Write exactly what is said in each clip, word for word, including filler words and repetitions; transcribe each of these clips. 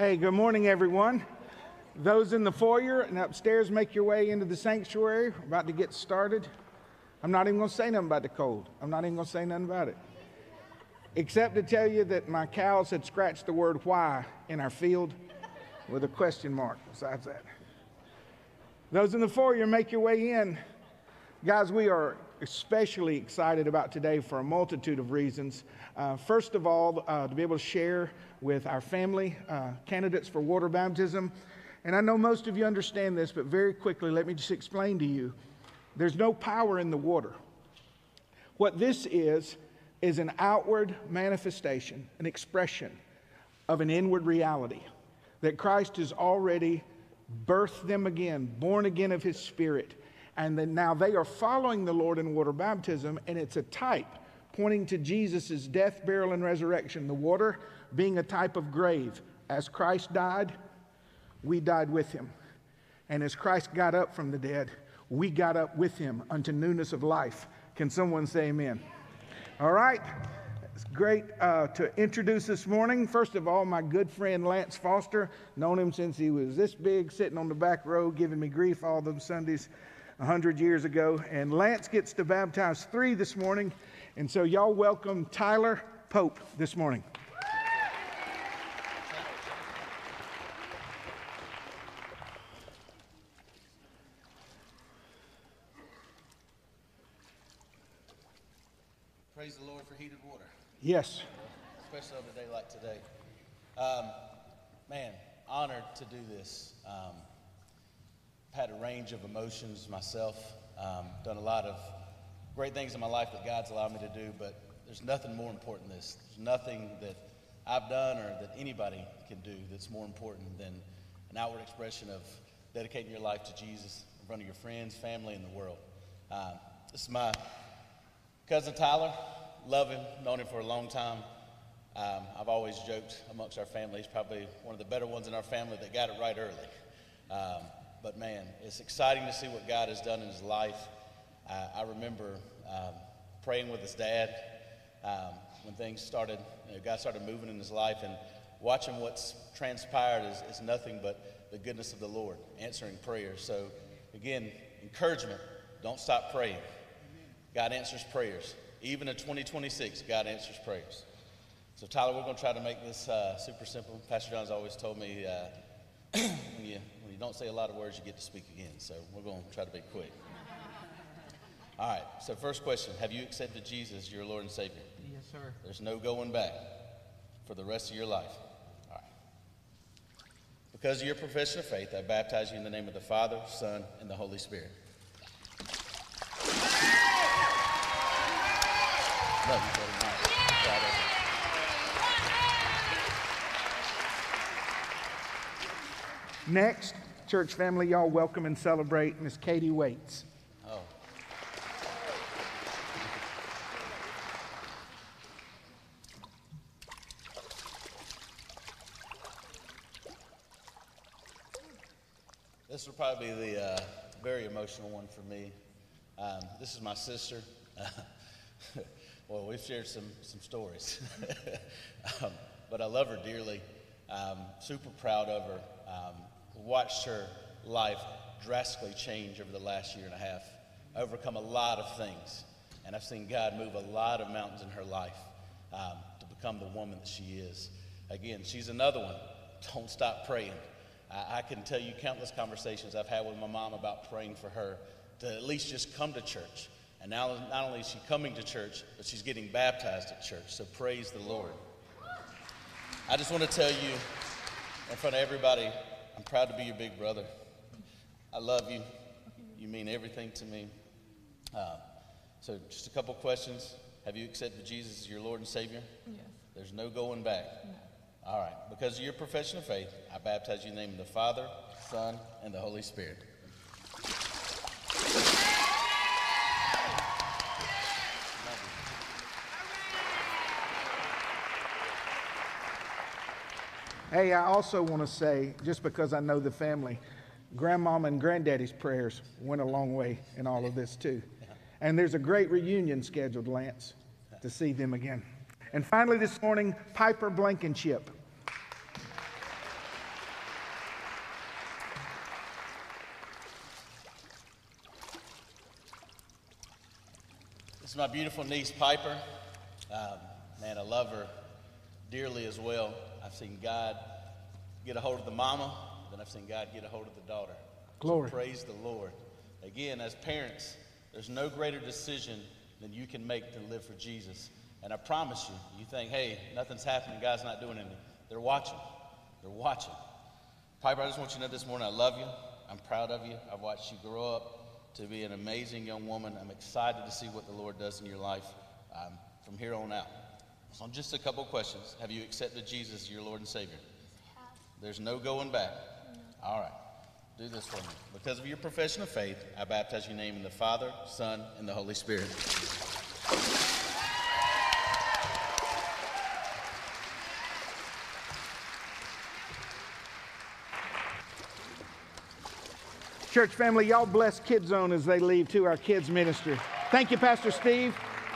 Hey, good morning, everyone. Those in the foyer and upstairs, make your way into the sanctuary. We're about to get started. I'm not even going to say nothing about the cold. I'm not even going to say nothing about it. Except to tell you that my cows had scratched the word why in our field with a question mark besides that. Those in the foyer, make your way in. Guys, we are especially excited about today for a multitude of reasons. Uh, first of all, uh, to be able to share with our family uh, candidates for water baptism. And I know most of you understand this, but very quickly, let me just explain to you. There's no power in the water. What this is, is an outward manifestation, an expression of an inward reality that Christ has already birthed them again, born again of His Spirit. And then now they are following the Lord in water baptism, and it's a type pointing to Jesus' death, burial, and resurrection. The water being a type of grave. As Christ died, we died with Him. And as Christ got up from the dead, we got up with Him unto newness of life. Can someone say amen? All right. It's great uh, to introduce this morning. First of all, my good friend Lance Foster. Known him since he was this big, sitting on the back row, giving me grief all those Sundays a hundred years ago. And Lance gets to baptize three this morning. And so y'all welcome Tyler Pope this morning. Praise the Lord for heated water. Yes. Especially on a day like today. Um, man, honored to do this. Um, I've had a range of emotions myself. Um, done a lot of great things in my life that God's allowed me to do, but there's nothing more important than this. There's nothing that I've done or that anybody can do that's more important than an outward expression of dedicating your life to Jesus in front of your friends, family, and the world. Um, this is my cousin Tyler. Love him, known him for a long time. Um, I've always joked amongst our family, he's probably one of the better ones in our family that got it right early. Um, but man, it's exciting to see what God has done in his life. Uh, I remember um, praying with his dad um, when things started, you know, God started moving in his life, and watching what's transpired is, is nothing but the goodness of the Lord, answering prayers. So again, encouragement, don't stop praying. God answers prayers. Even in twenty twenty-six, God answers prayers. So Tyler, we're going to try to make this uh, super simple. Pastor John's always told me uh, when, you, when you don't say a lot of words, you get to speak again. So we're going to try to be quick. All right, so first question, have you accepted Jesus as your Lord and Savior? Yes, sir. There's no going back for the rest of your life. All right. Because of your profession of faith, I baptize you in the name of the Father, Son, and the Holy Spirit. Love you, brother Mike. Next, church family, y'all welcome and celebrate Miss Katie Waits. Oh. This will probably be the uh, very emotional one for me. Um, this is my sister. Well, we've shared some, some stories, um, but I love her dearly. Um, super proud of her. Um, watched her life drastically change over the last year and a half, overcome a lot of things, and I've seen God move a lot of mountains in her life um, to become the woman that she is. Again, she's another one. Don't stop praying. I, I can tell you countless conversations I've had with my mom about praying for her to at least just come to church. And now not only is she coming to church, but she's getting baptized at church. So praise the Lord. I just want to tell you in front of everybody, I'm proud to be your big brother. I love you. You mean everything to me. Uh, so just a couple questions. Have you accepted Jesus as your Lord and Savior? Yes. There's no going back. No. All right. Because of your profession of faith, I baptize you in the name of the Father, Son, and the Holy Spirit. Hey, I also want to say, just because I know the family, Grandmama and Granddaddy's prayers went a long way in all of this too. And there's a great reunion scheduled, Lance, to see them again. And finally this morning, Piper Blankenship. This is my beautiful niece, Piper. Um, man, I love her dearly as well. I've seen God get a hold of the mama, then I've seen God get a hold of the daughter. Glory. So praise the Lord. Again, as parents, there's no greater decision than you can make than live for Jesus. And I promise you, you think, hey, nothing's happening, God's not doing anything. They're watching. They're watching. Piper, I just want you to know this morning, I love you. I'm proud of you. I've watched you grow up to be an amazing young woman. I'm excited to see what the Lord does in your life um, from here on out. So just a couple questions. Have you accepted Jesus as your Lord and Savior? There's no going back. All right. Do this for me. Because of your profession of faith, I baptize your name in the Father, Son, and the Holy Spirit. Church family, y'all bless Kids Zone as they leave to our kids ministry. Thank you, Pastor Steve.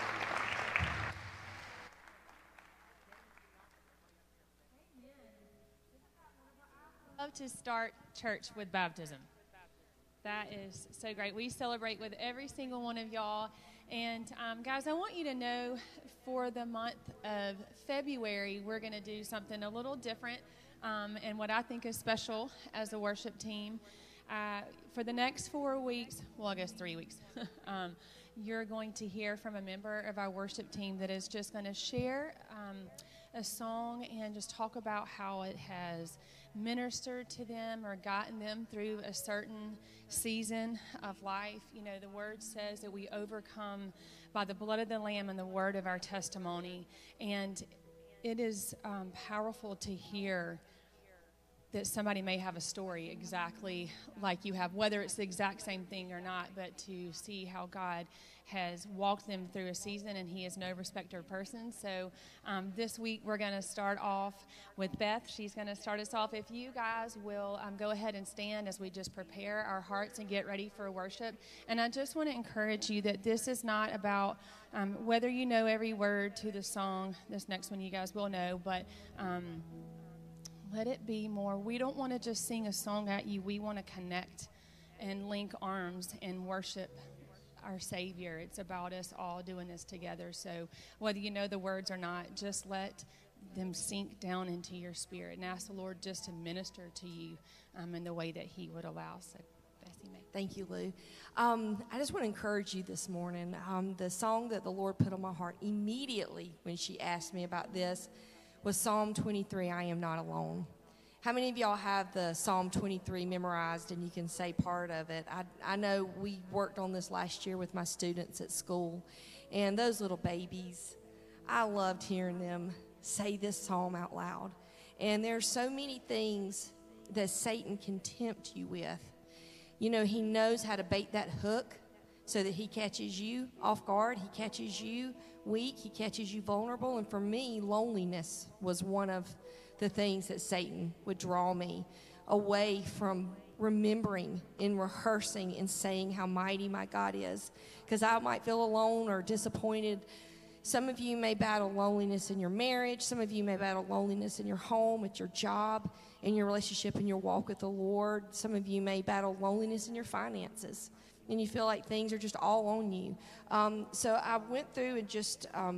I love to start church with baptism. That is so great. We celebrate with every single one of y'all. And um, guys, I want you to know for the month of February, we're going to do something a little different um, and what I think is special as a worship team. Uh, for the next four weeks, well, I guess three weeks, um, you're going to hear from a member of our worship team that is just going to share um, a song and just talk about how it has ministered to them or gotten them through a certain season of life. You know, the word says that we overcome by the blood of the Lamb and the word of our testimony. And it is um, powerful to hear that somebody may have a story exactly like you have, whether it's the exact same thing or not, but to see how God has walked them through a season, and he is no respecter of persons. So um, this week we're going to start off with Beth. She's going to start us off. If you guys will um, go ahead and stand as we just prepare our hearts and get ready for worship. And I just want to encourage you that this is not about um, whether you know every word to the song. This next one you guys will know, but um, let it be more. We don't want to just sing a song at you. We want to connect and link arms and worship our Savior. It's about us all doing this together. So whether you know the words or not, just let them sink down into your spirit and ask the Lord just to minister to you um, in the way that he would allow. So Bessie May. Thank you, Lou. Um, I just want to encourage you this morning. Um, the song that the Lord put on my heart immediately when she asked me about this was Psalm twenty-three, I Am Not Alone. How many of y'all have the Psalm twenty-three memorized and you can say part of it? I, I know we worked on this last year with my students at school, and those little babies, I loved hearing them say this psalm out loud. And there's so many things that Satan can tempt you with. You know, he knows how to bait that hook so that he catches you off guard, he catches you weak, he catches you vulnerable. And for me, loneliness was one of the things that Satan would draw me away from remembering and rehearsing and saying how mighty my God is, because I might feel alone or disappointed. Some of you may battle loneliness in your marriage. Some of you may battle loneliness in your home, at your job, in your relationship, in your walk with the Lord. Some of you may battle loneliness in your finances, and you feel like things are just all on you. Um, so I went through and just um,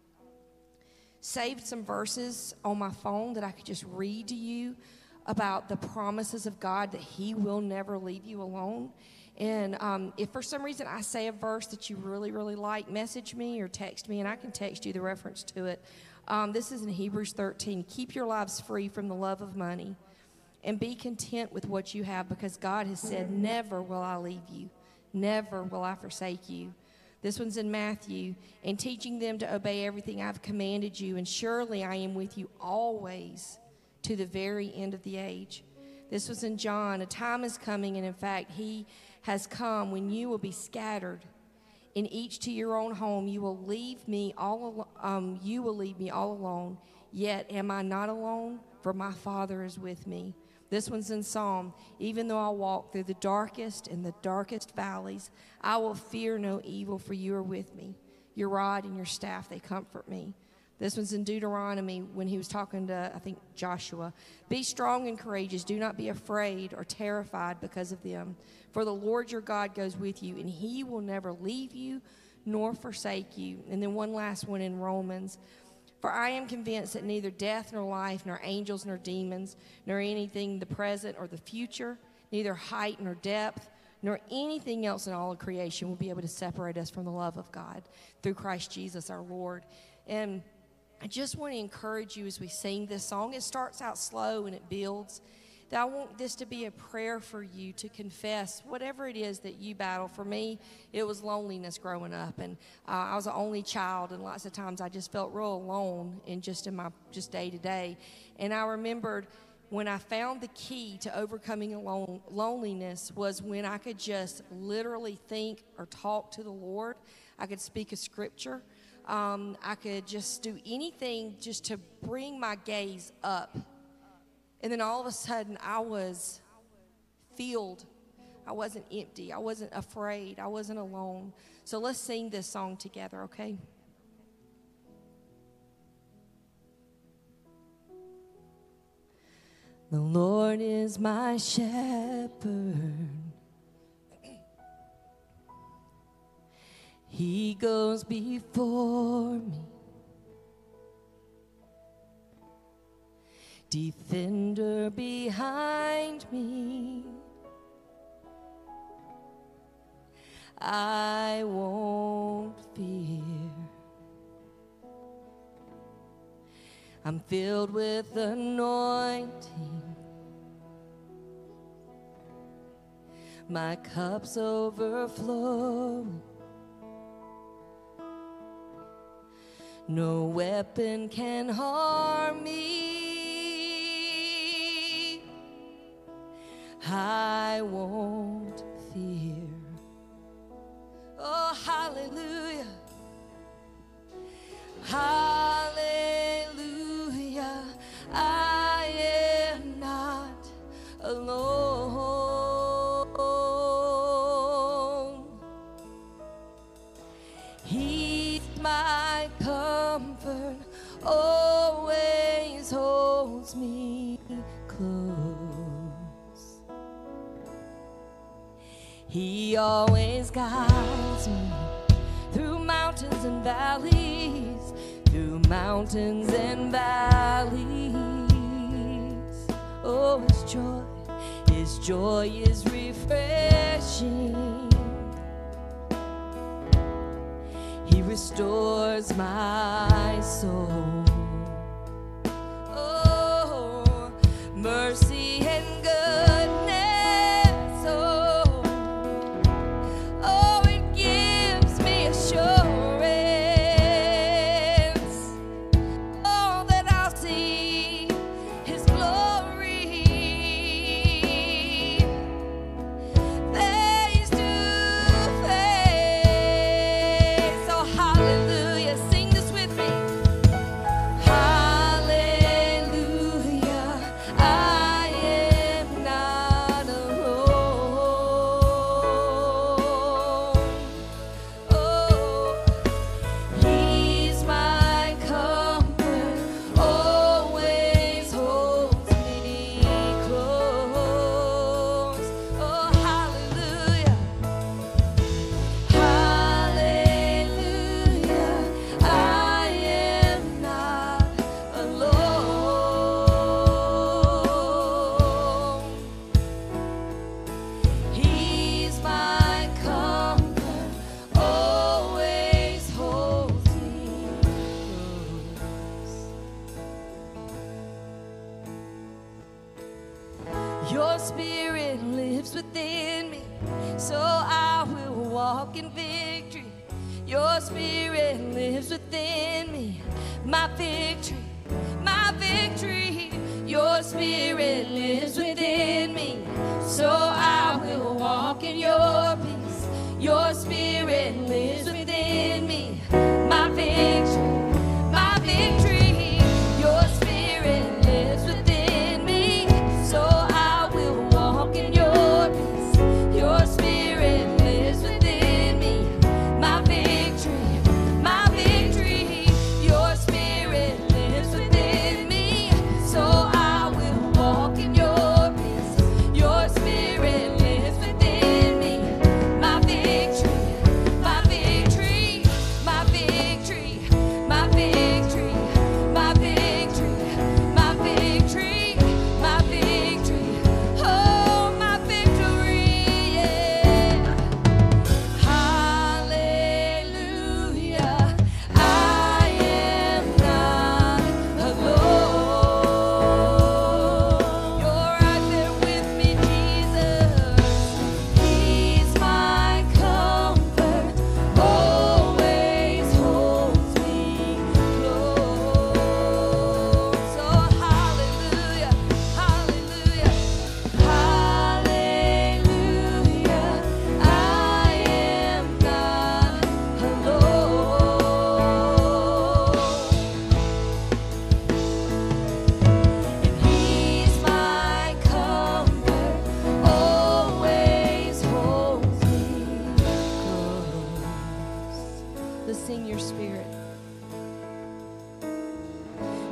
saved some verses on my phone that I could just read to you about the promises of God, that he will never leave you alone. And um, if for some reason I say a verse that you really, really like, message me or text me, and I can text you the reference to it. Um, this is in Hebrews thirteen. Keep your lives free from the love of money and be content with what you have, because God has said, never will I leave you. Never will I forsake you. This one's in Matthew. And teaching them to obey everything I've commanded you, and surely I am with you always to the very end of the age. This was in John. A time is coming, and in fact, he has come, when you will be scattered, and each to your own home. You will leave me all. Al- um, you will leave me all alone. Yet am I not alone? For my Father is with me. This one's in Psalm. Even though I walk through the darkest and the darkest valleys, I will fear no evil, for you are with me. Your rod and your staff, they comfort me. This one's in Deuteronomy when he was talking to, I think, Joshua. Be strong and courageous. Do not be afraid or terrified because of them. For the Lord your God goes with you, and he will never leave you nor forsake you. And then one last one in Romans. For I am convinced that neither death nor life, nor angels nor demons, nor anything the present or the future, neither height nor depth, nor anything else in all of creation will be able to separate us from the love of God through Christ Jesus our Lord. And I just want to encourage you as we sing this song. It starts out slow and it builds. That I want this to be a prayer for you to confess whatever it is that you battle. For me, it was loneliness growing up, and uh, I was the only child, and lots of times I just felt real alone in just in my just day to day. And I remembered when I found the key to overcoming alone, loneliness was when I could just literally think or talk to the Lord. I could speak a scripture. Um, I could just do anything just to bring my gaze up. And then all of a sudden, I was filled. I wasn't empty. I wasn't afraid. I wasn't alone. So let's sing this song together, okay? The Lord is my shepherd. He goes before me. Defender behind me, I won't fear. I'm filled with anointing. My cup's overflowing. No weapon can harm me. I won't fear. Oh, hallelujah. Hallelujah. I am not alone. He's my comfort, always holds me close. He always guides me through mountains and valleys, through mountains and valleys. Oh, his joy, his joy is refreshing. He restores my soul. Oh, mercy and goodness. Your spirit lives within me, so I will walk in victory. Your spirit lives within me, my victory, my victory. Your spirit lives within me, so I will walk in your peace. Your spirit lives within me, my victory, my victory. Your spirit lives within me, so I will walk in your peace. Your spirit lives within me, my victory, my victory. Your spirit lives within me, so I will walk in your peace. Your spirit lives within me,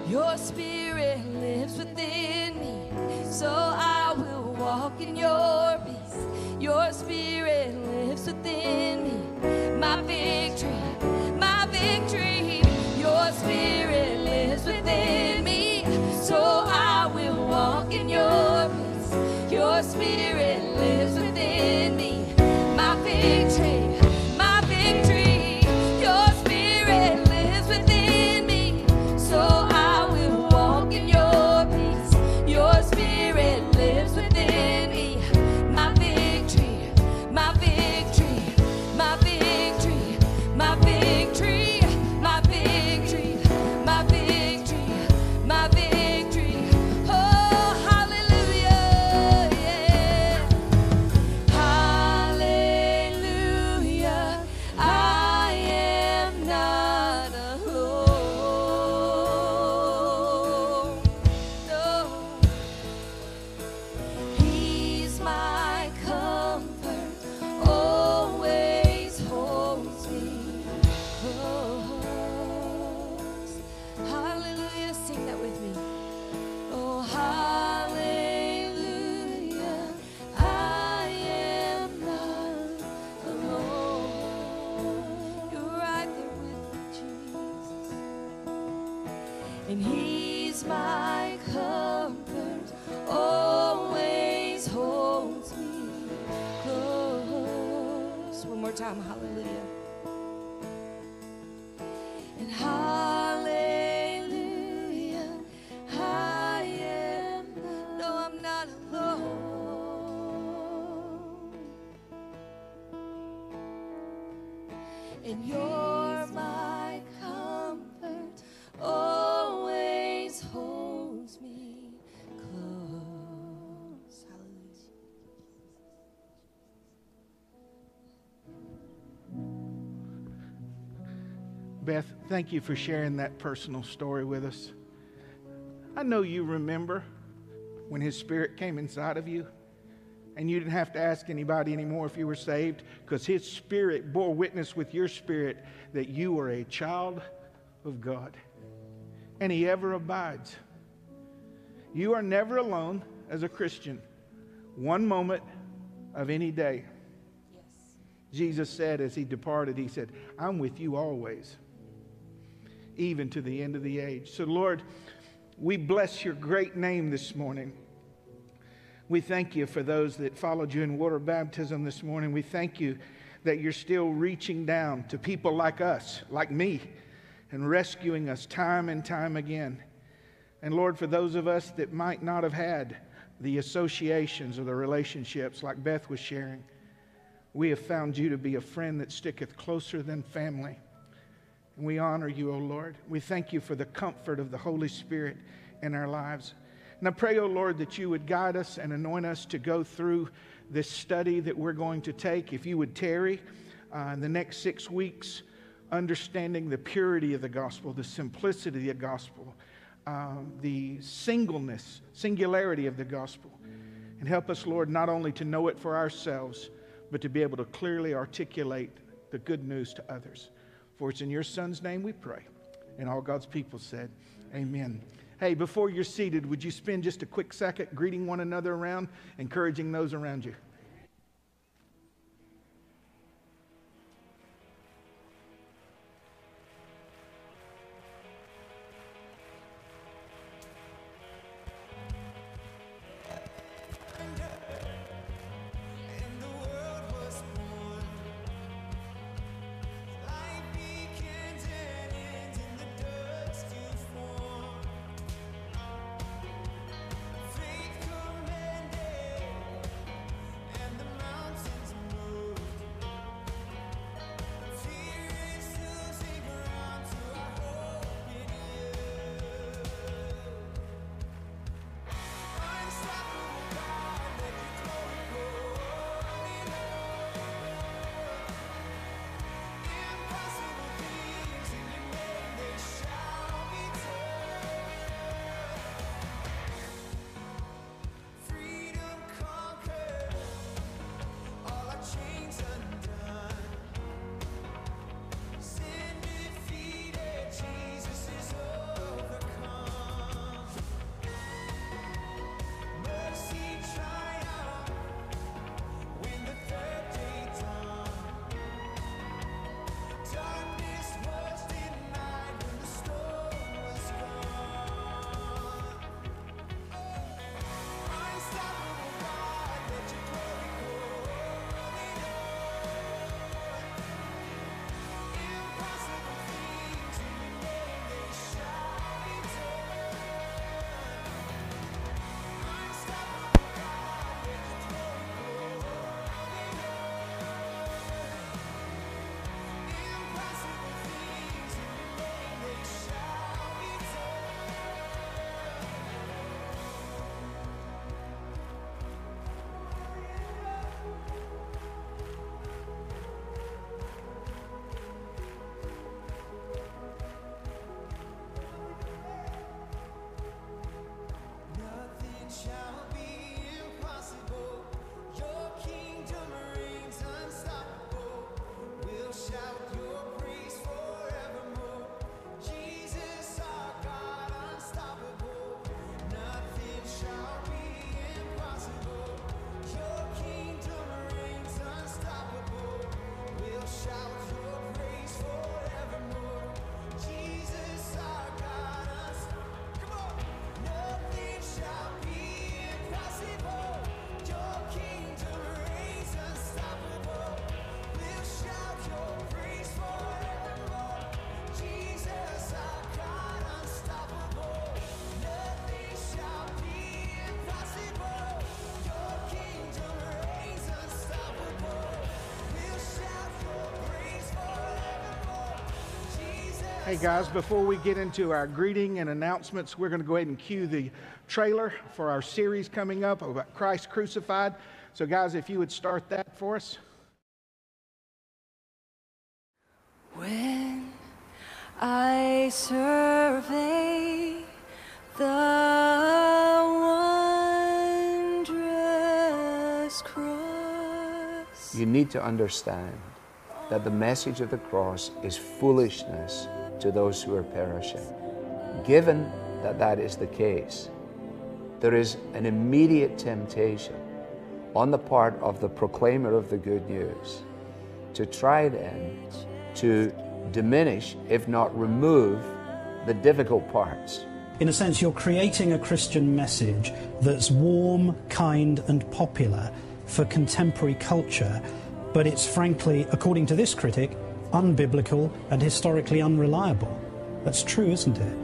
Your spirit lives within me, so I will walk in your peace. Your spirit lives within me, my victory, my victory. Your spirit lives within me, so I will walk in your peace. Your spirit lives within me, my victory, my victory. Your spirit lives within me, so I will walk in your peace. Your spirit lives within me, my victory, my victory, my victory, my victory, my victory, my victory, my victory. Oh, hallelujah, yeah. Hallelujah, I am not alone. No. He's my comfort, always holds me close. Hallelujah, sing that with me. Oh, hallelujah, I am not alone. You're right there with me, Jesus. And he's my comfort, always holds me close. One more time, hallelujah. And hallelujah, I am, no, I'm not alone. And you're my comfort, always holds me close. Hallelujah. Beth, thank you for sharing that personal story with us. I know you remember when His Spirit came inside of you and you didn't have to ask anybody anymore if you were saved, because His Spirit bore witness with your spirit that you were a child of God, and He ever abides. You are never alone as a Christian, one moment of any day. Yes. Jesus said as He departed, He said, I'm with you always, even to the end of the age. So Lord, we bless your great name this morning. We thank you for those that followed you in water baptism this morning. We thank you that you're still reaching down to people like us, like me, and rescuing us time and time again. And Lord, for those of us that might not have had the associations or the relationships like Beth was sharing, we have found you to be a friend that sticketh closer than family. And we honor you, O Lord. We thank you for the comfort of the Holy Spirit in our lives. And I pray, O Lord, that you would guide us and anoint us to go through this study that we're going to take. If you would tarry uh, in the next six weeks, understanding the purity of the gospel, the simplicity of the gospel, uh, the singleness, singularity of the gospel. And help us, Lord, not only to know it for ourselves, but to be able to clearly articulate the good news to others. For it's in your Son's name we pray. And all God's people said, amen. Hey, before you're seated, would you spend just a quick second greeting one another around, encouraging those around you? Hey guys, before we get into our greeting and announcements, we're going to go ahead and cue the trailer for our series coming up about Christ Crucified. So guys, if you would start that for us. When I survey the wondrous cross. You need to understand that the message of the cross is foolishness to those who are perishing. Given that that is the case, there is an immediate temptation on the part of the proclaimer of the good news to try then to diminish, if not remove, the difficult parts. In a sense, you're creating a Christian message that's warm, kind, and popular for contemporary culture, but it's frankly, according to this critic, unbiblical and historically unreliable. That's true, isn't it?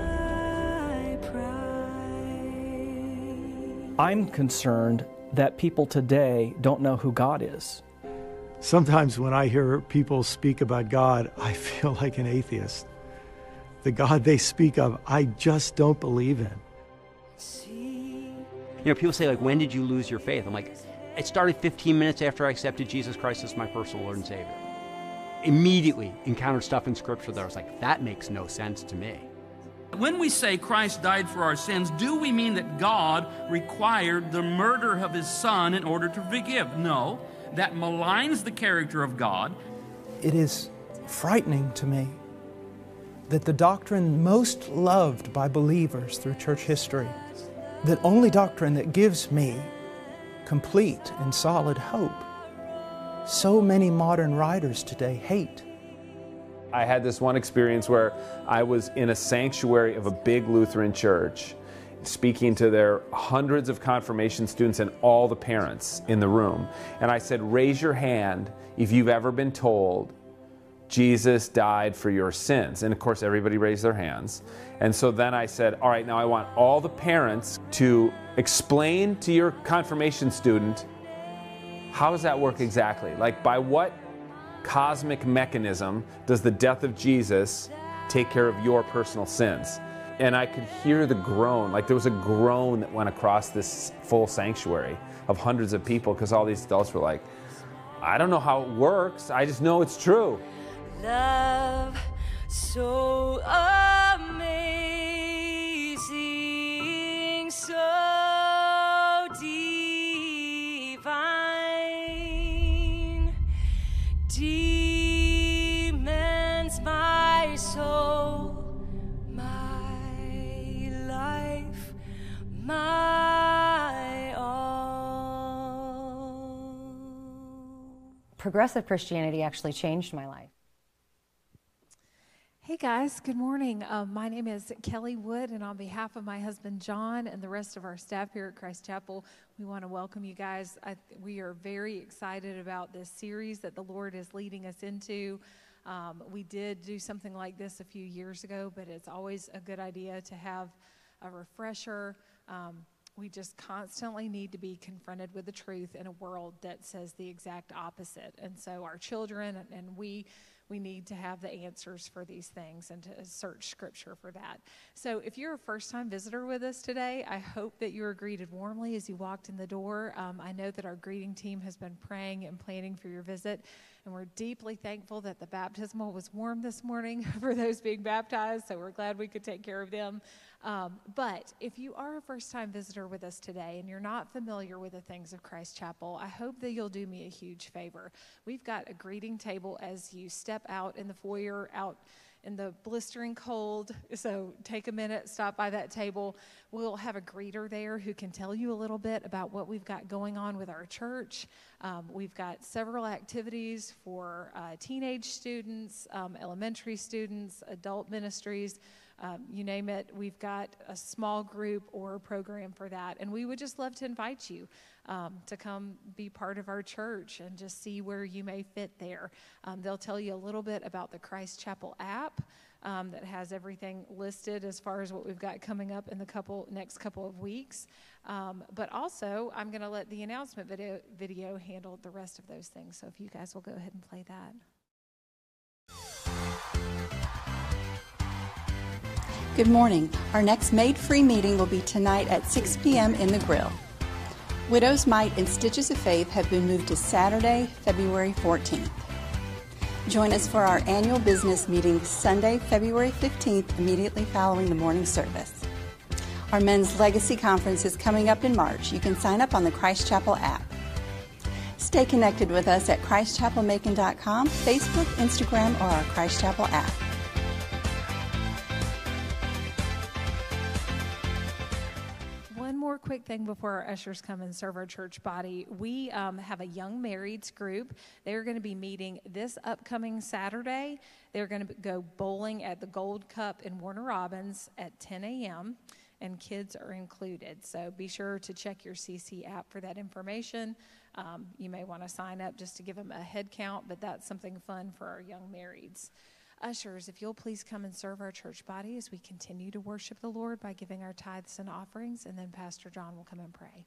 I'm concerned that people today don't know who God is. Sometimes when I hear people speak about God, I feel like an atheist. The God they speak of, I just don't believe in. You know, people say, like, when did you lose your faith? I'm like, it started fifteen minutes after I accepted Jesus Christ as my personal Lord and Savior. Immediately encountered stuff in Scripture that I was like, that makes no sense to me. When we say Christ died for our sins, do we mean that God required the murder of his Son in order to forgive? No, that maligns the character of God. It is frightening to me that the doctrine most loved by believers through church history, that only doctrine that gives me complete and solid hope, so many modern writers today hate. I had this one experience where I was in a sanctuary of a big Lutheran church speaking to their hundreds of confirmation students and all the parents in the room. And I said, raise your hand if you've ever been told Jesus died for your sins. And of course, everybody raised their hands. And so then I said, all right, now I want all the parents to explain to your confirmation student, how does that work exactly? Like, by what cosmic mechanism does the death of Jesus take care of your personal sins? And I could hear the groan, like there was a groan that went across this full sanctuary of hundreds of people, because all these adults were like, I don't know how it works, I just know it's true. Love so amazing, so divine, demands my soul, my life, my all. Progressive Christianity actually changed my life. Hey guys, good morning. Um, my name is Kelly Wood, and on behalf of my husband John and the rest of our staff here at Christ Chapel, we want to welcome you guys. I, we are very excited about this series that the Lord is leading us into. Um, we did do something like this a few years ago, but it's always a good idea to have a refresher. Um, we just constantly need to be confronted with the truth in a world that says the exact opposite. And so our children and, and we We need to have the answers for these things and to search Scripture for that. So if you're a first-time visitor with us today, I hope that you were greeted warmly as you walked in the door. Um, I know that our greeting team has been praying and planning for your visit, and we're deeply thankful that the baptismal was warm this morning for those being baptized, so we're glad we could take care of them. Um, but if you are a first-time visitor with us today and you're not familiar with the things of Christ Chapel, I hope that you'll do me a huge favor. We've got a greeting table as you step out in the foyer, out in the blistering cold, so take a minute, stop by that table. We'll have a greeter there who can tell you a little bit about what we've got going on with our church. Um, we've got several activities for uh, teenage students, um, elementary students, adult ministries. Um, you name it, we've got a small group or a program for that. And we would just love to invite you um, to come be part of our church and just see where you may fit there. Um, they'll tell you a little bit about the Christ Chapel app um, that has everything listed as far as what we've got coming up in the couple next couple of weeks. Um, but also, I'm going to let the announcement video, video handle the rest of those things. So if you guys will go ahead and play that. Good morning. Our next Made Free meeting will be tonight at six p.m. in the Grill. Widow's Mite and Stitches of Faith have been moved to Saturday, February fourteenth. Join us for our annual business meeting Sunday, February fifteenth, immediately following the morning service. Our Men's Legacy Conference is coming up in March. You can sign up on the Christ Chapel app. Stay connected with us at christ chapel macon dot com, Facebook, Instagram, or our Christ Chapel app. One more quick thing before our ushers come and serve our church body. We um, have a young marrieds group. They're going to be meeting this upcoming Saturday. They're going to go bowling at the Gold Cup in Warner Robins at ten a.m., and kids are included. So be sure to check your C C app for that information. Um, you may want to sign up just to give them a head count, but that's something fun for our young marrieds. Ushers, if you'll please come and serve our church body as we continue to worship the Lord by giving our tithes and offerings, and then Pastor John will come and pray.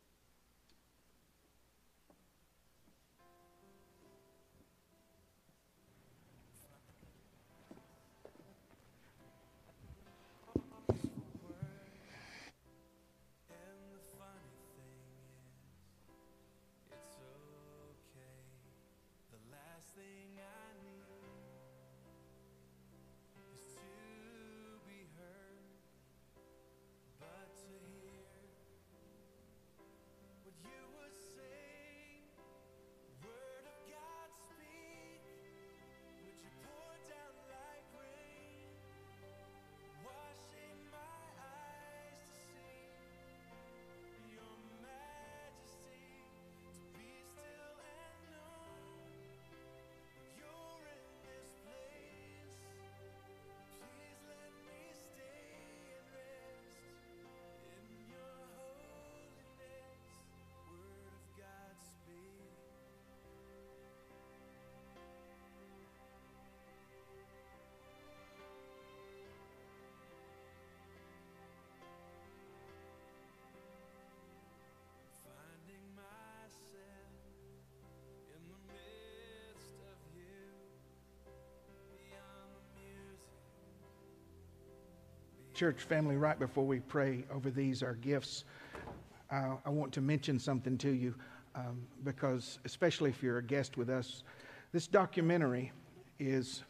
Church family, right before we pray over these, our gifts, uh, I want to mention something to you um, because, especially if you're a guest with us, this documentary is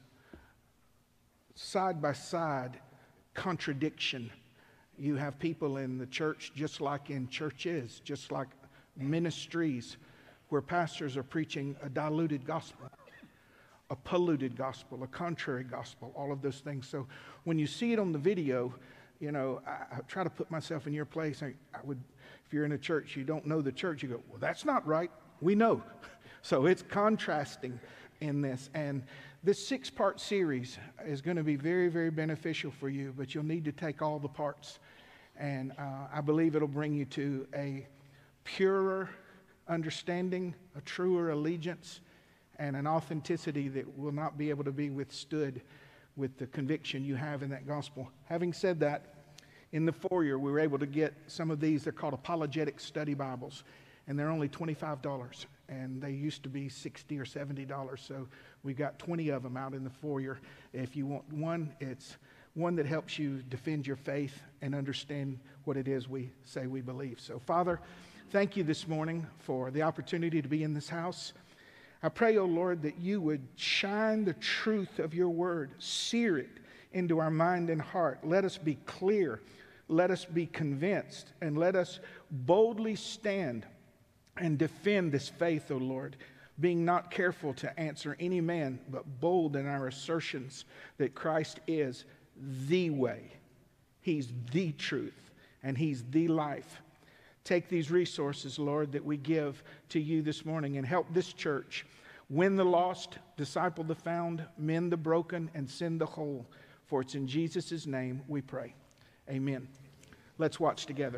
side by side contradiction. You have people in the church, just like in churches, just like ministries, where pastors are preaching a diluted gospel, a polluted gospel, a contrary gospel, all of those things. So when you see it on the video, you know, I, I try to put myself in your place. I, I would, if you're in a church, you don't know the church, you go, well, that's not right. We know. So it's contrasting in this. And this six-part series is going to be very, very beneficial for you, but you'll need to take all the parts. And uh, I believe it'll bring you to a purer understanding, a truer allegiance, and an authenticity that will not be able to be withstood with the conviction you have in that gospel. Having said that, in the foyer, we were able to get some of these. They're called apologetic study Bibles, and they're only twenty-five dollars, and they used to be sixty dollars or seventy dollars, so we've got twenty of them out in the foyer. If you want one, it's one that helps you defend your faith and understand what it is we say we believe. So, Father, thank you this morning for the opportunity to be in this house. I pray, oh Lord, that you would shine the truth of your word, sear it into our mind and heart. Let us be clear, let us be convinced, and let us boldly stand and defend this faith, O Lord, being not careful to answer any man, but bold in our assertions that Christ is the way, He's the truth, and He's the life. Take these resources, Lord, that we give to you this morning and help this church win the lost, disciple the found, mend the broken, and send the whole. For it's in Jesus' name we pray. Amen. Let's watch together.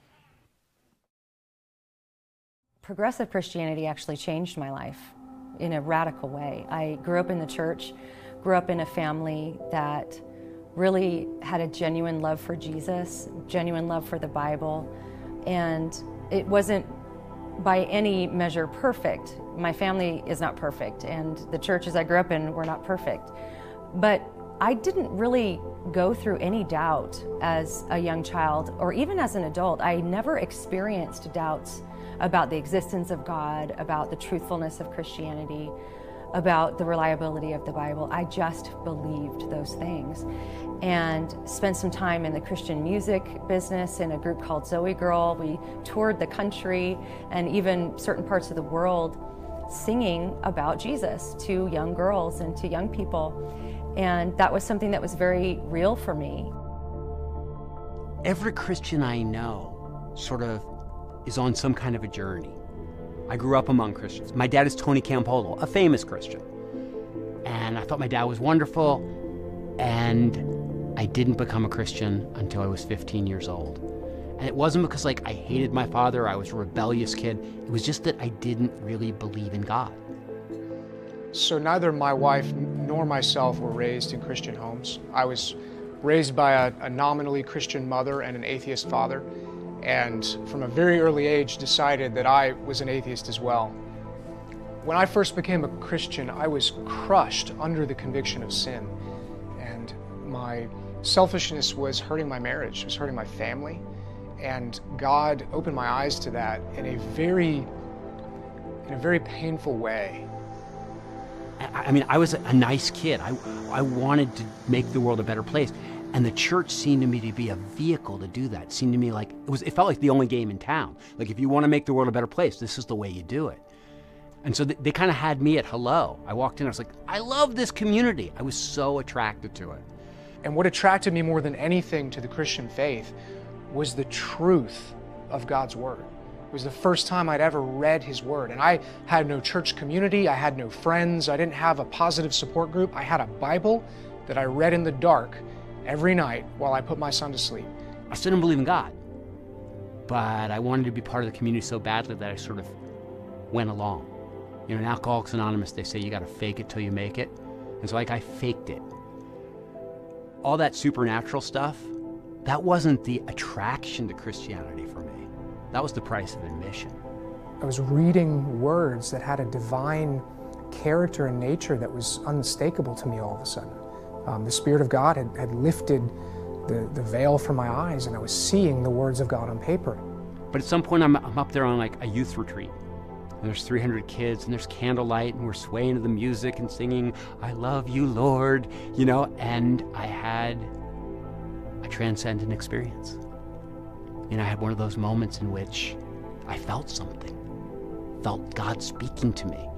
Progressive Christianity actually changed my life in a radical way. I grew up in the church, grew up in a family that really had a genuine love for Jesus, genuine love for the Bible, and it wasn't by any measure perfect. My family is not perfect, and the churches I grew up in were not perfect. But I didn't really go through any doubt as a young child or even as an adult. I never experienced doubts about the existence of God, about the truthfulness of Christianity, about the reliability of the Bible. I just believed those things and spent some time in the Christian music business in a group called Zoe Girl. We toured the country and even certain parts of the world singing about Jesus to young girls and to young people. And that was something that was very real for me. Every Christian I know sort of is on some kind of a journey. I grew up among Christians. My dad is Tony Campolo, a famous Christian. And I thought my dad was wonderful. And I didn't become a Christian until I was fifteen years old. And it wasn't because like I hated my father, I was a rebellious kid. It was just that I didn't really believe in God. So neither my wife nor myself were raised in Christian homes. I was raised by a, a nominally Christian mother and an atheist father, and from a very early age decided that I was an atheist as well. When I first became a Christian, I was crushed under the conviction of sin, and my selfishness was hurting my marriage, was hurting my family, and God opened my eyes to that in a very, in a very painful way. I mean, I was a nice kid. I, I wanted to make the world a better place. And the church seemed to me to be a vehicle to do that. It seemed to me like, it was. It felt like the only game in town. Like, if you want to make the world a better place, this is the way you do it. And so they, they kind of had me at hello. I walked in, I was like, I love this community. I was so attracted to it. And what attracted me more than anything to the Christian faith was the truth of God's Word. It was the first time I'd ever read His Word. And I had no church community, I had no friends, I didn't have a positive support group. I had a Bible that I read in the dark every night while I put my son to sleep. I still didn't believe in God, but I wanted to be part of the community so badly that I sort of went along. You know, in Alcoholics Anonymous, they say you gotta fake it till you make it. And so like I faked it. All that supernatural stuff, that wasn't the attraction to Christianity for me. That was the price of admission. I was reading words that had a divine character and nature that was unmistakable to me all of a sudden. Um, the Spirit of God had, had lifted the, the veil from my eyes, and I was seeing the words of God on paper. But at some point, I'm, I'm up there on like a youth retreat. And there's three hundred kids, and there's candlelight, and we're swaying to the music and singing, I love you, Lord, you know, and I had a transcendent experience. And I had one of those moments in which I felt something, felt God speaking to me.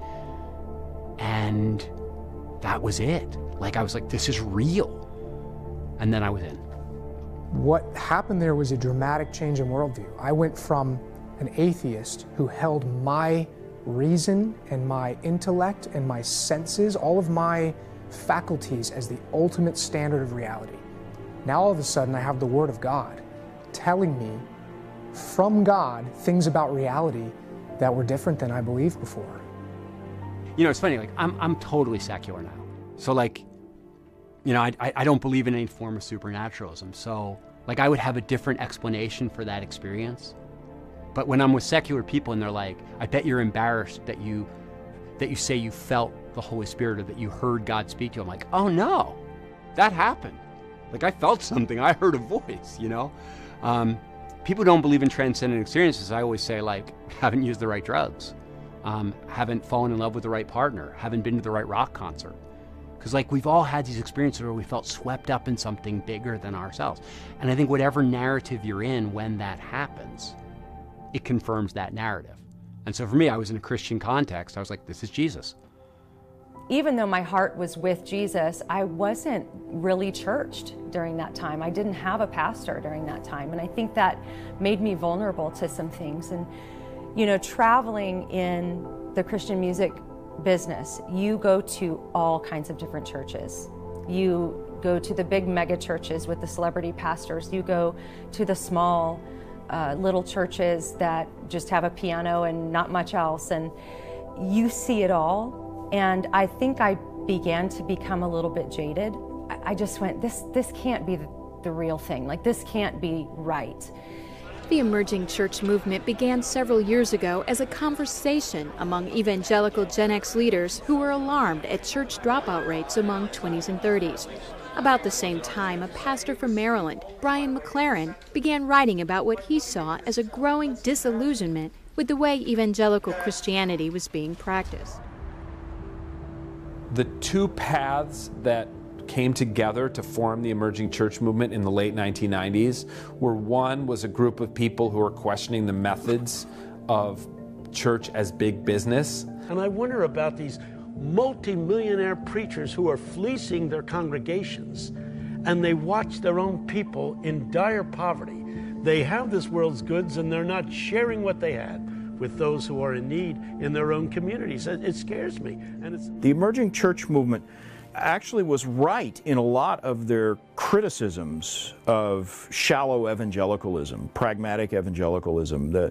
And that was it. Like, I was like, this is real. And then I was in. What happened there was a dramatic change in worldview. I went from an atheist who held my reason and my intellect and my senses, all of my faculties, as the ultimate standard of reality. Now all of a sudden I have the Word of God telling me from God things about reality that were different than I believed before. You know, it's funny, like, I'm, I'm totally secular now. So, like, you know, I, I, I don't believe in any form of supernaturalism. So, like, I would have a different explanation for that experience. But when I'm with secular people and they're like, I bet you're embarrassed that you, that you say you felt the Holy Spirit or that you heard God speak to you. I'm like, oh no, that happened. Like, I felt something, I heard a voice, you know? Um, people don't believe in transcendent experiences. I always say, like, haven't used the right drugs, um, haven't fallen in love with the right partner, haven't been to the right rock concert. Because, like, we've all had these experiences where we felt swept up in something bigger than ourselves. And I think whatever narrative you're in when that happens, it confirms that narrative. And so for me, I was in a Christian context. I was like, this is Jesus. Even though my heart was with Jesus, I wasn't really churched during that time. I didn't have a pastor during that time. And I think that made me vulnerable to some things. And, you know, traveling in the Christian music business, you go to all kinds of different churches. You go to the big mega churches with the celebrity pastors. You go to the small uh, little churches that just have a piano and not much else. And you see it all. And I think I began to become a little bit jaded. I just went, this, this can't be the, the real thing. Like, this can't be right. The emerging church movement began several years ago as a conversation among evangelical Gen X leaders who were alarmed at church dropout rates among twenties and thirties. About the same time, a pastor from Maryland, Brian McLaren, began writing about what he saw as a growing disillusionment with the way evangelical Christianity was being practiced. The two paths that came together to form the emerging church movement in the late nineteen nineties were, one was a group of people who were questioning the methods of church as big business. And I wonder about these multi-millionaire preachers who are fleecing their congregations, and they watch their own people in dire poverty. They have this world's goods and they're not sharing what they had with those who are in need in their own communities. It scares me. And it's the emerging church movement actually was right in a lot of their criticisms of shallow evangelicalism, pragmatic evangelicalism. The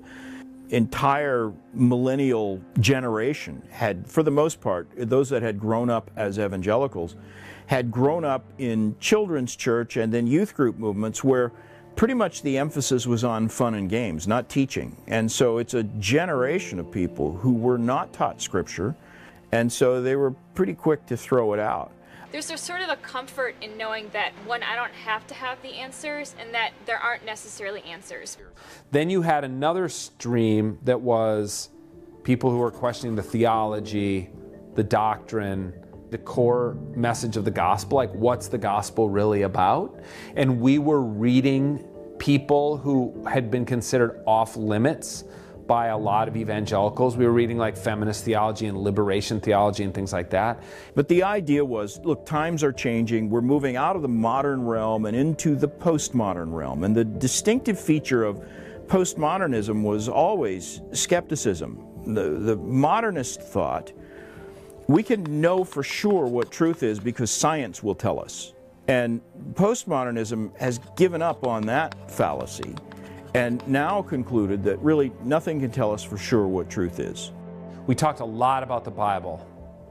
entire millennial generation had, for the most part, those that had grown up as evangelicals, had grown up in children's church and then youth group movements where pretty much the emphasis was on fun and games, not teaching. And so it's a generation of people who were not taught Scripture, and so they were pretty quick to throw it out. There's a sort of a comfort in knowing that, one, I don't have to have the answers, and that there aren't necessarily answers. Then you had another stream that was people who were questioning the theology, the doctrine, the core message of the gospel, like what's the gospel really about? And we were reading people who had been considered off limits by a lot of evangelicals. We were reading like feminist theology and liberation theology and things like that. But the idea was, look, times are changing. We're moving out of the modern realm and into the postmodern realm. And the distinctive feature of postmodernism was always skepticism. The, the modernist thought, we can know for sure what truth is because science will tell us. And postmodernism has given up on that fallacy and now concluded that really nothing can tell us for sure what truth is. We talked a lot about the Bible.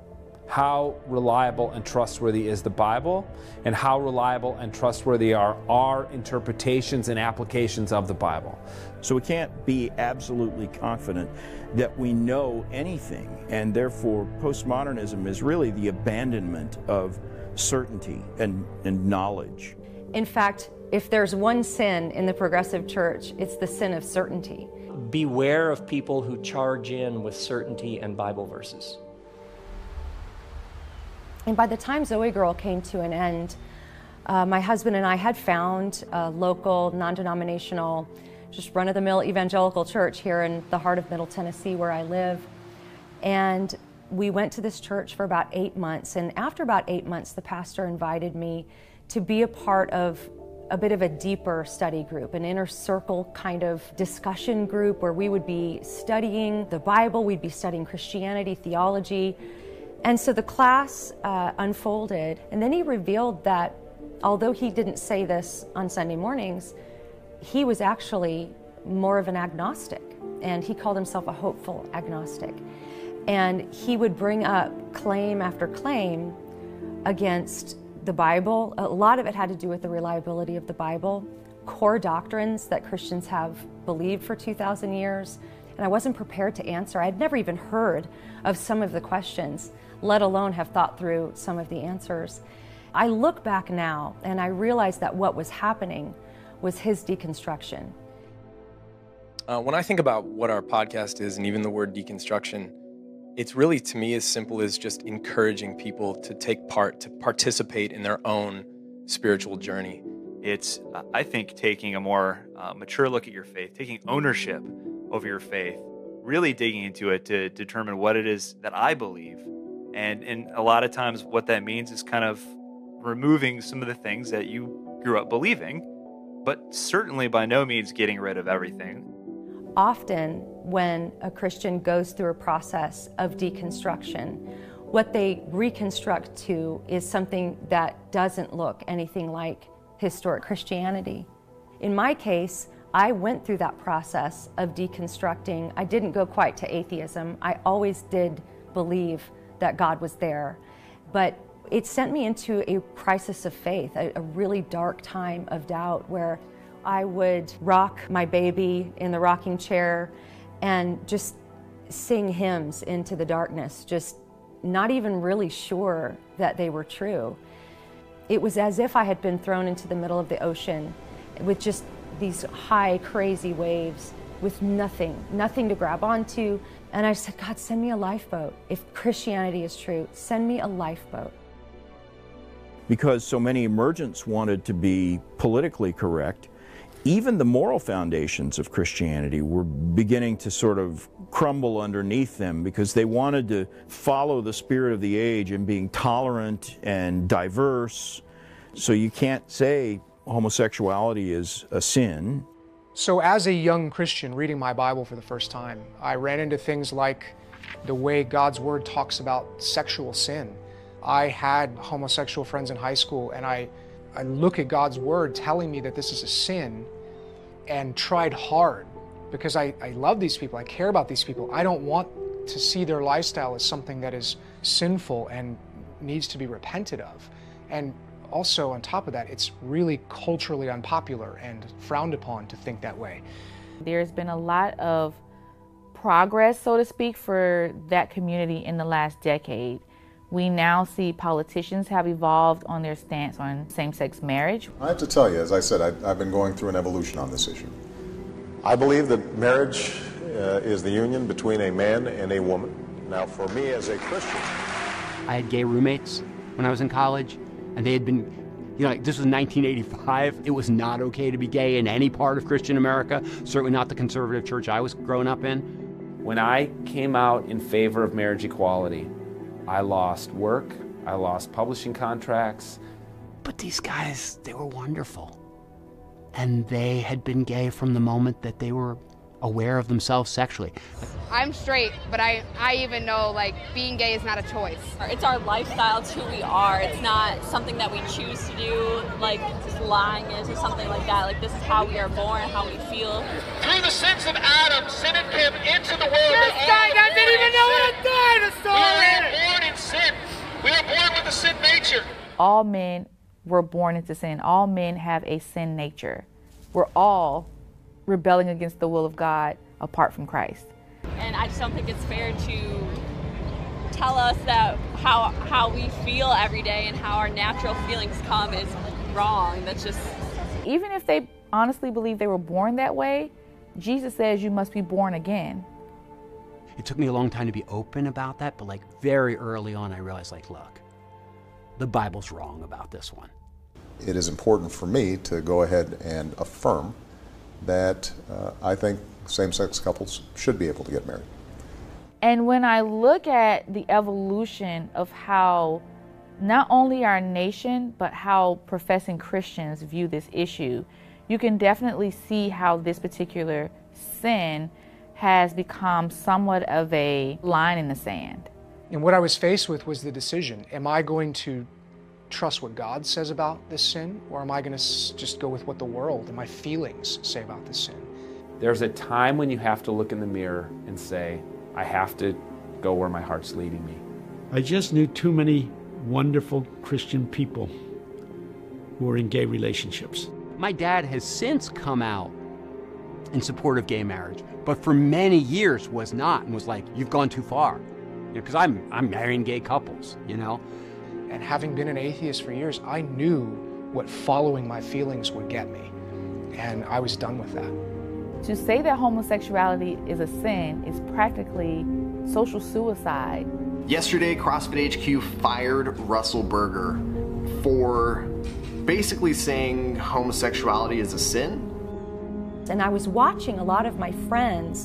How reliable and trustworthy is the Bible, and how reliable and trustworthy are our interpretations and applications of the Bible. So we can't be absolutely confident that we know anything, and therefore postmodernism is really the abandonment of certainty and, and knowledge. In fact, if there's one sin in the progressive church, it's the sin of certainty. Beware of people who charge in with certainty and Bible verses. And by the time Zoe Girl came to an end, uh, my husband and I had found a local, non-denominational, just run-of-the-mill evangelical church here in the heart of Middle Tennessee where I live. And we went to this church for about eight months. And after about eight months, the pastor invited me to be a part of a bit of a deeper study group, an inner circle kind of discussion group where we would be studying the Bible, we'd be studying Christianity, theology. And so the class uh, unfolded, and then he revealed that although he didn't say this on Sunday mornings, he was actually more of an agnostic, and he called himself a hopeful agnostic. And he would bring up claim after claim against the Bible. A lot of it had to do with the reliability of the Bible, core doctrines that Christians have believed for two thousand years, and I wasn't prepared to answer. I'd never even heard of some of the questions, let alone have thought through some of the answers. I look back now and I realize that what was happening was his deconstruction. Uh, when I think about what our podcast is, and even the word deconstruction, it's really, to me, as simple as just encouraging people to take part, to participate in their own spiritual journey. It's, uh, I think, taking a more uh, mature look at your faith, taking ownership over your faith, really digging into it to determine what it is that I believe. And, and a lot of times what that means is kind of removing some of the things that you grew up believing, but certainly by no means getting rid of everything. Often when a Christian goes through a process of deconstruction, what they reconstruct to is something that doesn't look anything like historic Christianity. In my case, I went through that process of deconstructing. I didn't go quite to atheism. I always did believe that God was there, but it sent me into a crisis of faith, a, a really dark time of doubt where I would rock my baby in the rocking chair and just sing hymns into the darkness, just not even really sure that they were true. It was as if I had been thrown into the middle of the ocean with just these high, crazy waves with nothing, nothing to grab onto. And I said, God, send me a lifeboat. If Christianity is true, send me a lifeboat. Because so many emergents wanted to be politically correct, even the moral foundations of Christianity were beginning to sort of crumble underneath them because they wanted to follow the spirit of the age and being tolerant and diverse. So you can't say homosexuality is a sin. So as a young Christian reading my Bible for the first time, I ran into things like the way God's Word talks about sexual sin. I had homosexual friends in high school, and I, I look at God's Word telling me that this is a sin, and tried hard because I, I love these people, I care about these people. I don't want to see their lifestyle as something that is sinful and needs to be repented of. And also, on top of that, it's really culturally unpopular and frowned upon to think that way. There's been a lot of progress, so to speak, for that community in the last decade. We now see politicians have evolved on their stance on same-sex marriage. I have to tell you, as I said, I've, I've been going through an evolution on this issue. I believe that marriage uh, is the union between a man and a woman. Now, for me as a Christian, I had gay roommates when I was in college, and they had been, you know, like, this was nineteen eighty-five. It was not okay to be gay in any part of Christian America, certainly not the conservative church I was growing up in. When I came out in favor of marriage equality, I lost work, I lost publishing contracts. But these guys, they were wonderful. And they had been gay from the moment that they were aware of themselves sexually. I'm straight, but I, I even know, like, being gay is not a choice. It's our lifestyle, it's who we are. It's not something that we choose to do, like just lying is or something like that. Like, this is how we are born, how we feel. Through the sins of Adam, sin and came into the world. This guy doesn't even know what a dinosaur is! We are all born in sin. We are born with a sin nature. All men were born into sin. All men have a sin nature. We're all rebelling against the will of God apart from Christ. And I just don't think it's fair to tell us that how how we feel every day and how our natural feelings come is wrong. That's just... Even if they honestly believe they were born that way, Jesus says you must be born again. It took me a long time to be open about that, but like very early on I realized, like, look, the Bible's wrong about this one. It is important for me to go ahead and affirm that uh, I think same-sex couples should be able to get married. And when I look at the evolution of how not only our nation, but how professing Christians view this issue, you can definitely see how this particular sin has become somewhat of a line in the sand. And what I was faced with was the decision, am I going to trust what God says about this sin, or am I going to just go with what the world and my feelings say about this sin? There's a time when you have to look in the mirror and say, I have to go where my heart's leading me. I just knew too many wonderful Christian people who are in gay relationships. My dad has since come out in support of gay marriage, but for many years was not, and was like, you've gone too far. Because you know, I'm, I'm marrying gay couples, you know? And having been an atheist for years, I knew what following my feelings would get me. And I was done with that. To say that homosexuality is a sin is practically social suicide. Yesterday, CrossFit H Q fired Russell Berger for basically saying homosexuality is a sin. And I was watching a lot of my friends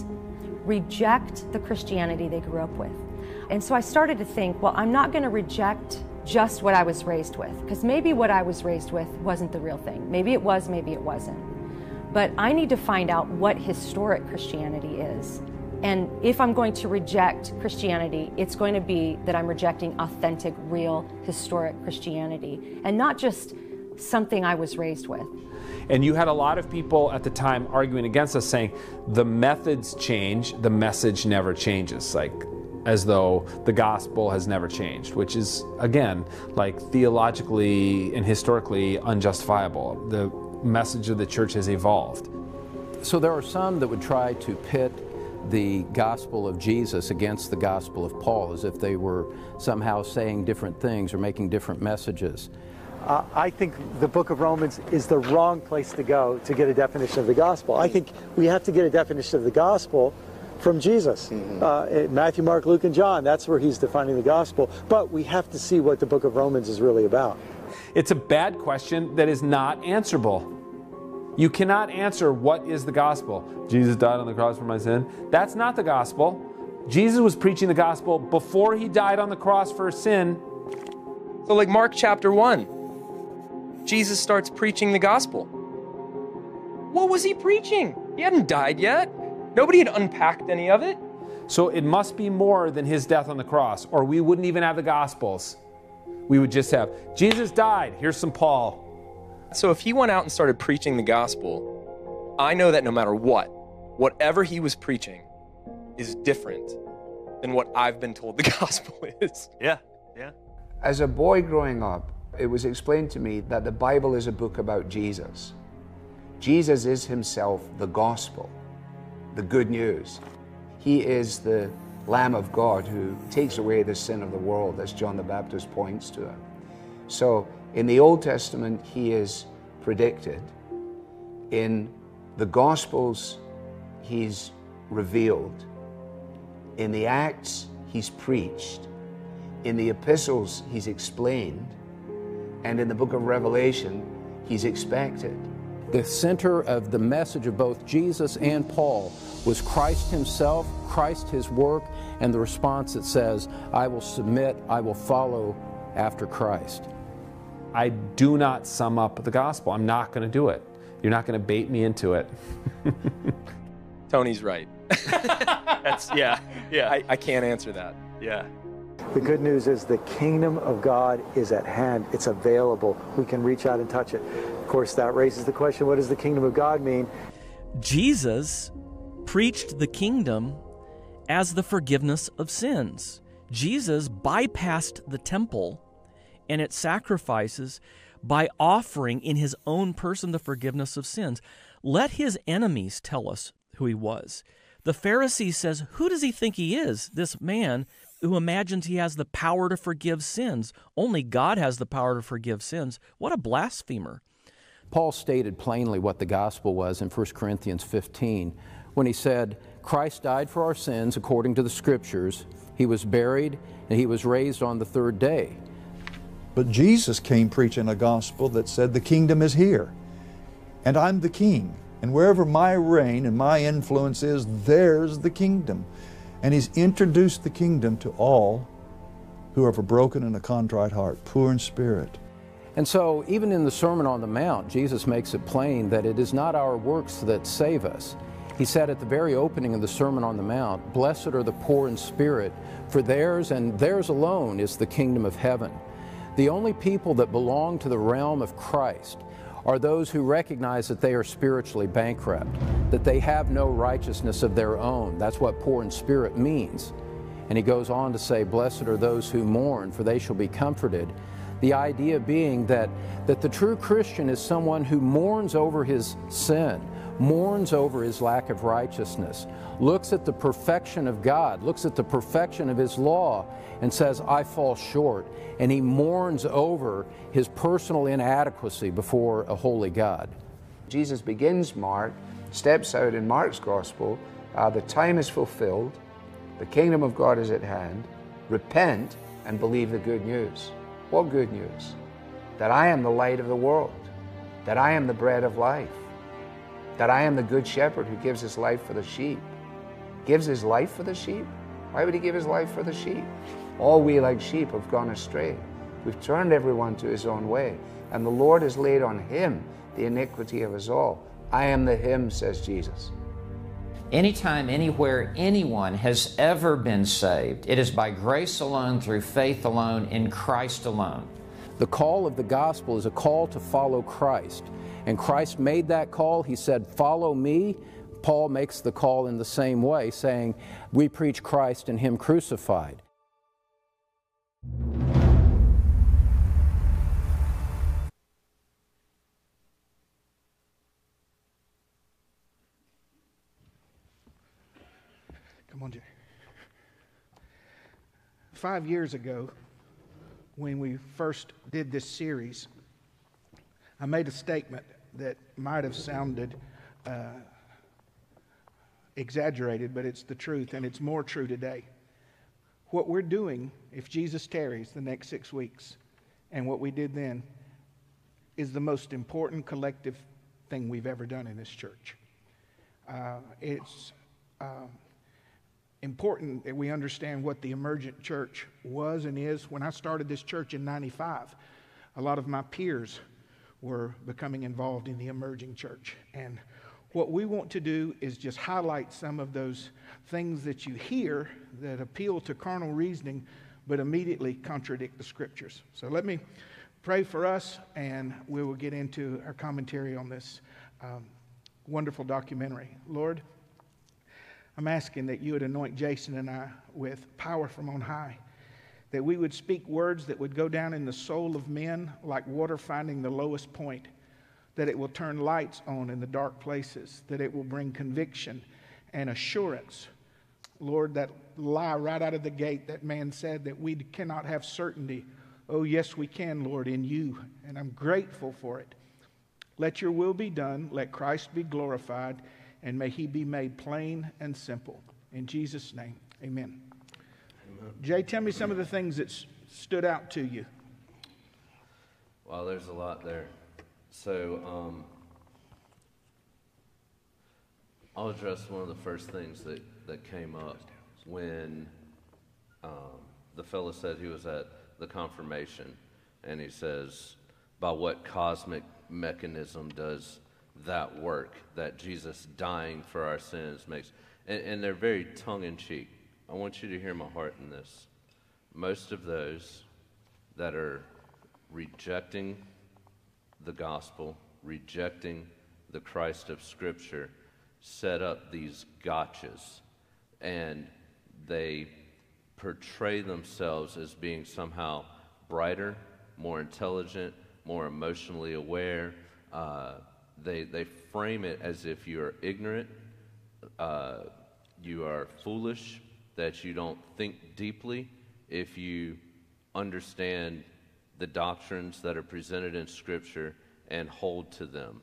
reject the Christianity they grew up with. And so I started to think, well, I'm not going to reject just what I was raised with, because maybe what I was raised with wasn't the real thing. Maybe it was, maybe it wasn't. But I need to find out what historic Christianity is. And if I'm going to reject Christianity, it's going to be that I'm rejecting authentic, real, historic Christianity, and not just something I was raised with. And you had a lot of people at the time arguing against us, saying the methods change, the message never changes. Like, as though the gospel has never changed, which is, again, like theologically and historically unjustifiable. The message of the church has evolved. So there are some that would try to pit the gospel of Jesus against the gospel of Paul, as if they were somehow saying different things or making different messages. Uh, I think the book of Romans is the wrong place to go to get a definition of the gospel. I think we have to get a definition of the gospel from Jesus. Mm-hmm. uh, Matthew, Mark, Luke, and John, that's where he's defining the gospel. But we have to see what the book of Romans is really about. It's a bad question that is not answerable. You cannot answer what is the gospel. Jesus died on the cross for my sin. That's not the gospel. Jesus was preaching the gospel before he died on the cross for sin. So like Mark chapter one, Jesus starts preaching the gospel. What was he preaching? He hadn't died yet. Nobody had unpacked any of it. So it must be more than his death on the cross, or we wouldn't even have the Gospels. We would just have, Jesus died, here's some Paul. So if he went out and started preaching the gospel, I know that no matter what, whatever he was preaching is different than what I've been told the gospel is. Yeah, yeah. As a boy growing up, it was explained to me that the Bible is a book about Jesus. Jesus is himself the gospel, the good news. He is the Lamb of God who takes away the sin of the world, as John the Baptist points to him. So in the Old Testament, he is predicted. In the Gospels, he's revealed. In the Acts, he's preached. In the epistles, he's explained. And in the book of Revelation, he's expected. The center of the message of both Jesus and Paul was Christ himself, Christ, his work, and the response that says, I will submit, I will follow after Christ. I do not sum up the gospel. I'm not going to do it. You're not going to bait me into it. Tony's right. That's, yeah, yeah. I, I can't answer that. Yeah. The good news is the kingdom of God is at hand. It's available. We can reach out and touch it. Of course, that raises the question, what does the kingdom of God mean? Jesus preached the kingdom as the forgiveness of sins. Jesus bypassed the temple and its sacrifices by offering in his own person the forgiveness of sins. Let his enemies tell us who he was. The Pharisee says, who does he think he is, this man who imagines he has the power to forgive sins? Only God has the power to forgive sins. What a blasphemer. Paul stated plainly what the gospel was in First Corinthians fifteen when he said, Christ died for our sins according to the Scriptures. He was buried, and he was raised on the third day. But Jesus came preaching a gospel that said the kingdom is here, and I'm the king. And wherever my reign and my influence is, there's the kingdom. And he's introduced the kingdom to all who have a broken and a contrite heart, poor in spirit. And so, even in the Sermon on the Mount, Jesus makes it plain that it is not our works that save us. He said at the very opening of the Sermon on the Mount, blessed are the poor in spirit, for theirs and theirs alone is the kingdom of heaven. The only people that belong to the realm of Christ are those who recognize that they are spiritually bankrupt, that they have no righteousness of their own. That's what poor in spirit means. And he goes on to say, blessed are those who mourn, for they shall be comforted. The idea being that, that the true Christian is someone who mourns over his sin, mourns over his lack of righteousness, looks at the perfection of God, looks at the perfection of his law, and says, I fall short. And he mourns over his personal inadequacy before a holy God. Jesus begins Mark, steps out in Mark's gospel, uh, the time is fulfilled, the kingdom of God is at hand, repent and believe the good news. What good news? That I am the light of the world, that I am the bread of life, that I am the good shepherd who gives his life for the sheep. Gives his life for the sheep? Why would he give his life for the sheep? All we like sheep have gone astray. We've turned everyone to his own way, and the Lord has laid on him the iniquity of us all. I am the him, says Jesus. Anytime, anywhere, anyone has ever been saved, it is by grace alone, through faith alone, in Christ alone. The call of the gospel is a call to follow Christ. And Christ made that call. He said, follow me. Paul makes the call in the same way, saying, we preach Christ and him crucified. Come on, Jay. Five years ago, when we first did this series, I made a statement that might have sounded uh, exaggerated, but it's the truth, and it's more true today. What we're doing, if Jesus tarries the next six weeks, and what we did then, is the most important collective thing we've ever done in this church. Uh, it's uh, important that we understand what the emergent church was and is. When I started this church in ninety-five, a lot of my peers were becoming involved in the emerging church. And what we want to do is just highlight some of those things that you hear that appeal to carnal reasoning, but immediately contradict the scriptures. So let me pray for us, and we will get into our commentary on this um, wonderful documentary. Lord, I'm asking that you would anoint Jason and I with power from on high, that we would speak words that would go down in the soul of men like water finding the lowest point, that it will turn lights on in the dark places, that it will bring conviction and assurance. Lord, that lie right out of the gate that man said that we cannot have certainty. Oh, yes, we can, Lord, in you, and I'm grateful for it. Let your will be done. Let Christ be glorified, and may he be made plain and simple. In Jesus' name, amen. Amen. Jay, tell me some of the things that stood out to you. Well, there's a lot there. So, um, I'll address one of the first things that, that came up when um, the fellow said he was at the confirmation, and he says, by what cosmic mechanism does that work, that Jesus dying for our sins makes, and, and they're very tongue-in-cheek. I want you to hear my heart in this. Most of those that are rejecting the gospel, rejecting the Christ of Scripture, set up these gotchas, and they portray themselves as being somehow brighter, more intelligent, more emotionally aware. Uh, they, they frame it as if you are ignorant, uh, you are foolish, that you don't think deeply if you understand the doctrines that are presented in Scripture and hold to them.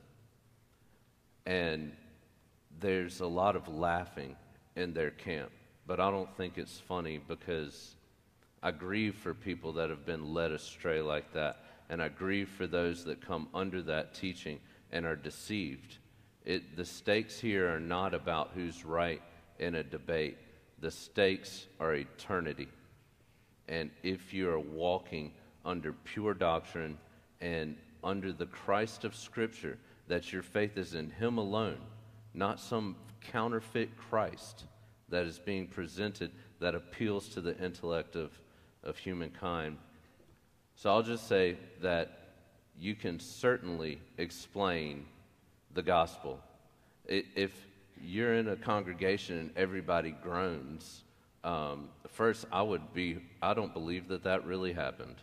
And there's a lot of laughing in their camp, but I don't think it's funny, because I grieve for people that have been led astray like that, and I grieve for those that come under that teaching and are deceived. It, the stakes here are not about who's right in a debate. The stakes are eternity. And if you are walking under pure doctrine and under the Christ of Scripture, that your faith is in Him alone, not some counterfeit Christ that is being presented that appeals to the intellect of, of humankind. So I'll just say that you can certainly explain the gospel. It, if you're in a congregation and everybody groans, um, first I would be, I don't believe that that really happened.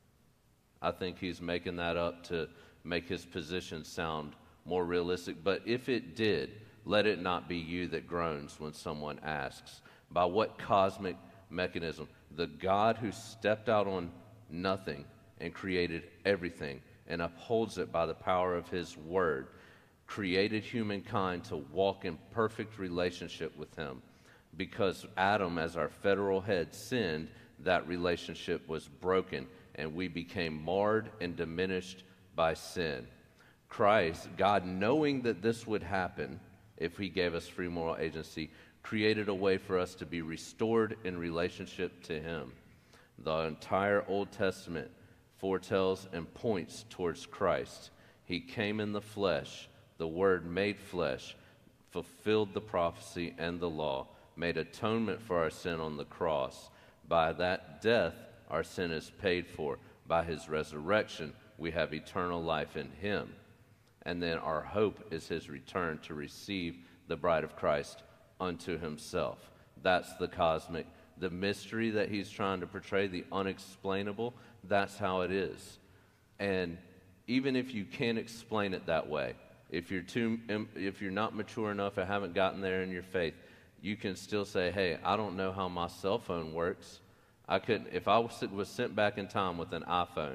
I think he's making that up to make his position sound more realistic. But if it did, let it not be you that groans when someone asks, by what cosmic mechanism? The God who stepped out on nothing and created everything and upholds it by the power of His Word, created humankind to walk in perfect relationship with Him. Because Adam, as our federal head, sinned, that relationship was broken, and we became marred and diminished by sin. Christ, God, knowing that this would happen if He gave us free moral agency, created a way for us to be restored in relationship to Him. The entire Old Testament foretells and points towards Christ. He came in the flesh, the Word made flesh, fulfilled the prophecy and the law, made atonement for our sin on the cross. By that death, our sin is paid for. By His resurrection, we have eternal life in Him. And then our hope is His return to receive the bride of Christ unto Himself. That's the cosmic, the mystery that He's trying to portray, the unexplainable. That's how it is. And even if you can't explain it that way, if you're too, if you're not mature enough or haven't gotten there in your faith, you can still say, hey, I don't know how my cell phone works. I couldn't, if I was, was sent back in time with an iPhone,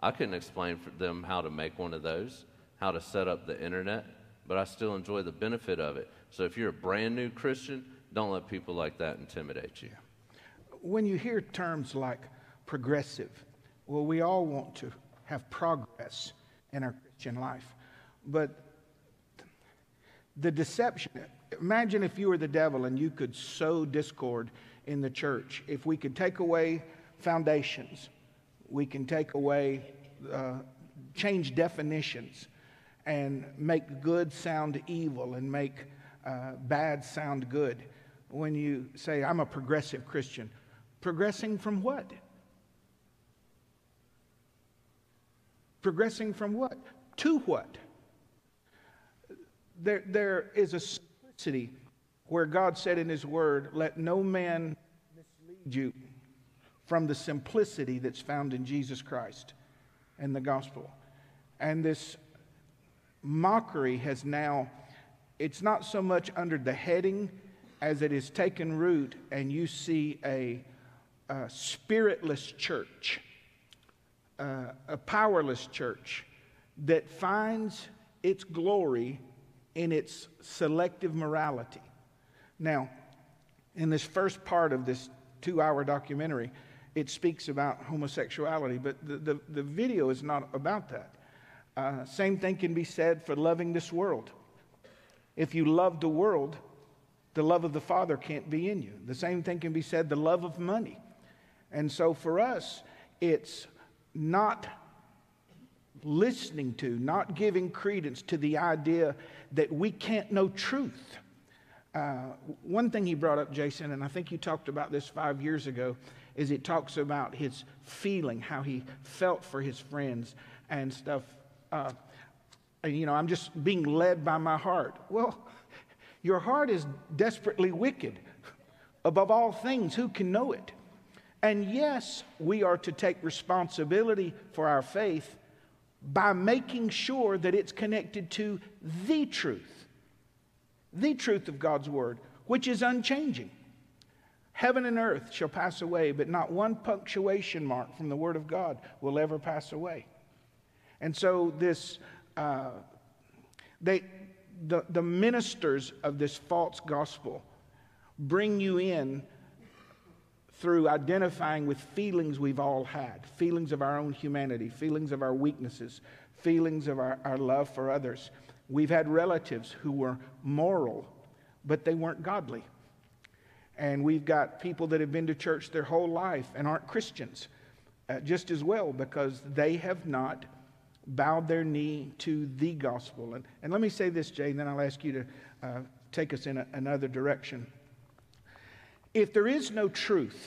I couldn't explain for them how to make one of those, how to set up the internet, but I still enjoy the benefit of it. So if you're a brand new Christian, don't let people like that intimidate you. When you hear terms like progressive, well, we all want to have progress in our Christian life. But the deception, imagine if you were the devil and you could sow discord in the church. If we could take away foundations, we can take away, uh, change definitions, and make good sound evil and make uh, bad sound good. When you say, I'm a progressive Christian, progressing from what? Progressing from what? To what? There, there is a simplicity where God said in His Word, let no man mislead you from the simplicity that's found in Jesus Christ and the gospel. And this mockery has now, it's not so much under the heading as it has taken root, and you see a, a spiritless church, uh, a powerless church that finds its glory in its selective morality. Now, in this first part of this two-hour documentary, it speaks about homosexuality, but the, the, the video is not about that. Uh, same thing can be said for loving this world. If you love the world, the love of the Father can't be in you. The same thing can be said, the love of money. And so for us, it's not listening to, not giving credence to the idea that we can't know truth. Uh, one thing he brought up, Jason, and I think you talked about this five years ago, is it talks about his feeling, how he felt for his friends and stuff. Uh, and, you know, I'm just being led by my heart. Well, your heart is desperately wicked. Above all things, who can know it? And yes, we are to take responsibility for our faith by making sure that it's connected to the truth, the truth of God's Word, which is unchanging. Heaven and earth shall pass away, but not one punctuation mark from the Word of God will ever pass away. And so this, uh, they, the, the ministers of this false gospel bring you in through identifying with feelings we've all had, feelings of our own humanity, feelings of our weaknesses, feelings of our, our love for others. We've had relatives who were moral, but they weren't godly. And we've got people that have been to church their whole life and aren't Christians uh, just as well, because they have not bowed their knee to the gospel. And, and let me say this, Jay, and then I'll ask you to uh, take us in a, another direction. If there is no truth,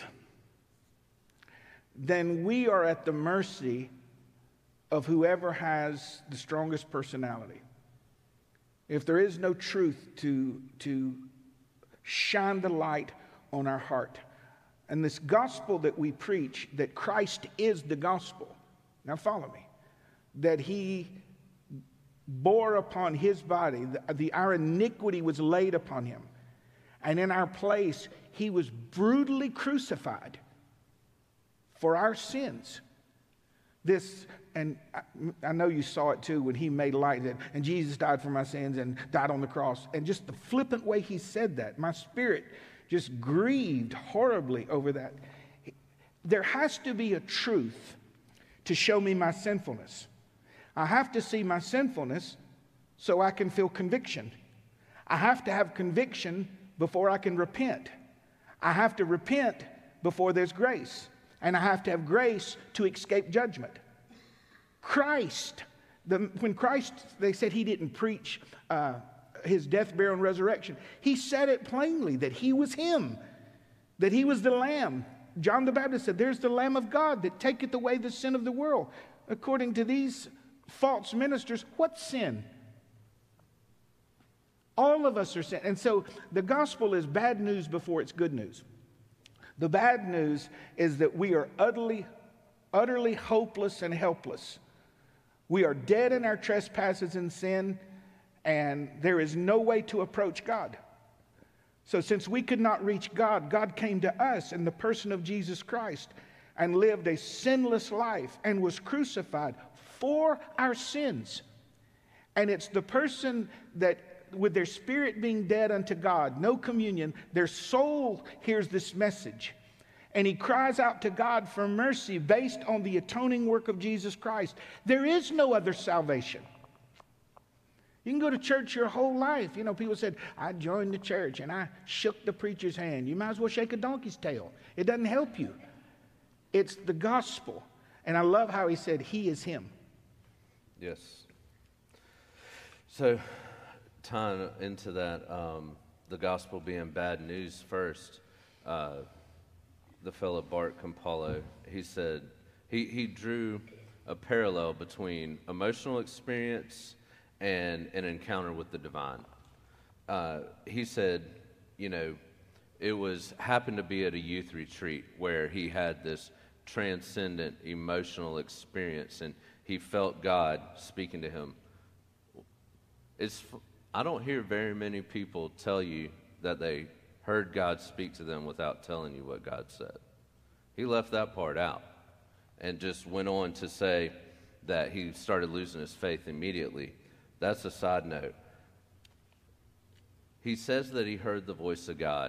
then we are at the mercy of whoever has the strongest personality. If there is no truth to, to shine the light on our heart, and this gospel that we preach, that Christ is the gospel, now follow me, that He bore upon His body, the, the, our iniquity was laid upon Him, and in our place He was brutally crucified for our sins. This, and I, I know you saw it too when He made light that, and Jesus died for my sins and died on the cross. And just the flippant way He said that, my spirit just grieved horribly over that. There has to be a truth to show me my sinfulness. I have to see my sinfulness so I can feel conviction. I have to have conviction before I can repent. I have to repent before there's grace. And I have to have grace to escape judgment. Christ, the, when Christ, they said He didn't preach uh, His death, burial, and resurrection. He said it plainly that He was Him, that He was the Lamb. John the Baptist said, there's the Lamb of God that taketh away the sin of the world. According to these false ministers, what sin? All of us are sin. And so the gospel is bad news before it's good news. The bad news is that we are utterly, utterly hopeless and helpless. We are dead in our trespasses and sin, and there is no way to approach God. So since we could not reach God, God came to us in the person of Jesus Christ. and lived a sinless life and was crucified for our sins. And it's the person that, with their spirit being dead unto God, no communion, their soul hears this message. And he cries out to God for mercy based on the atoning work of Jesus Christ. There is no other salvation. You can go to church your whole life. You know, people said, I joined the church and I shook the preacher's hand. You might as well shake a donkey's tail. It doesn't help you. It's the gospel. And I love how he said, he is him. Yes. So, tying into that, um, the gospel being bad news first, uh, the fellow Bart Campolo, he said, he, he drew a parallel between emotional experience and an encounter with the divine. Uh, he said, you know, it was happened to be at a youth retreat where he had this transcendent emotional experience and he felt God speaking to him. It's, I don't hear very many people tell you that they heard God speak to them without telling you what God said. He left that part out and just went on to say that he started losing his faith immediately. That's a side note. He says that he heard the voice of God,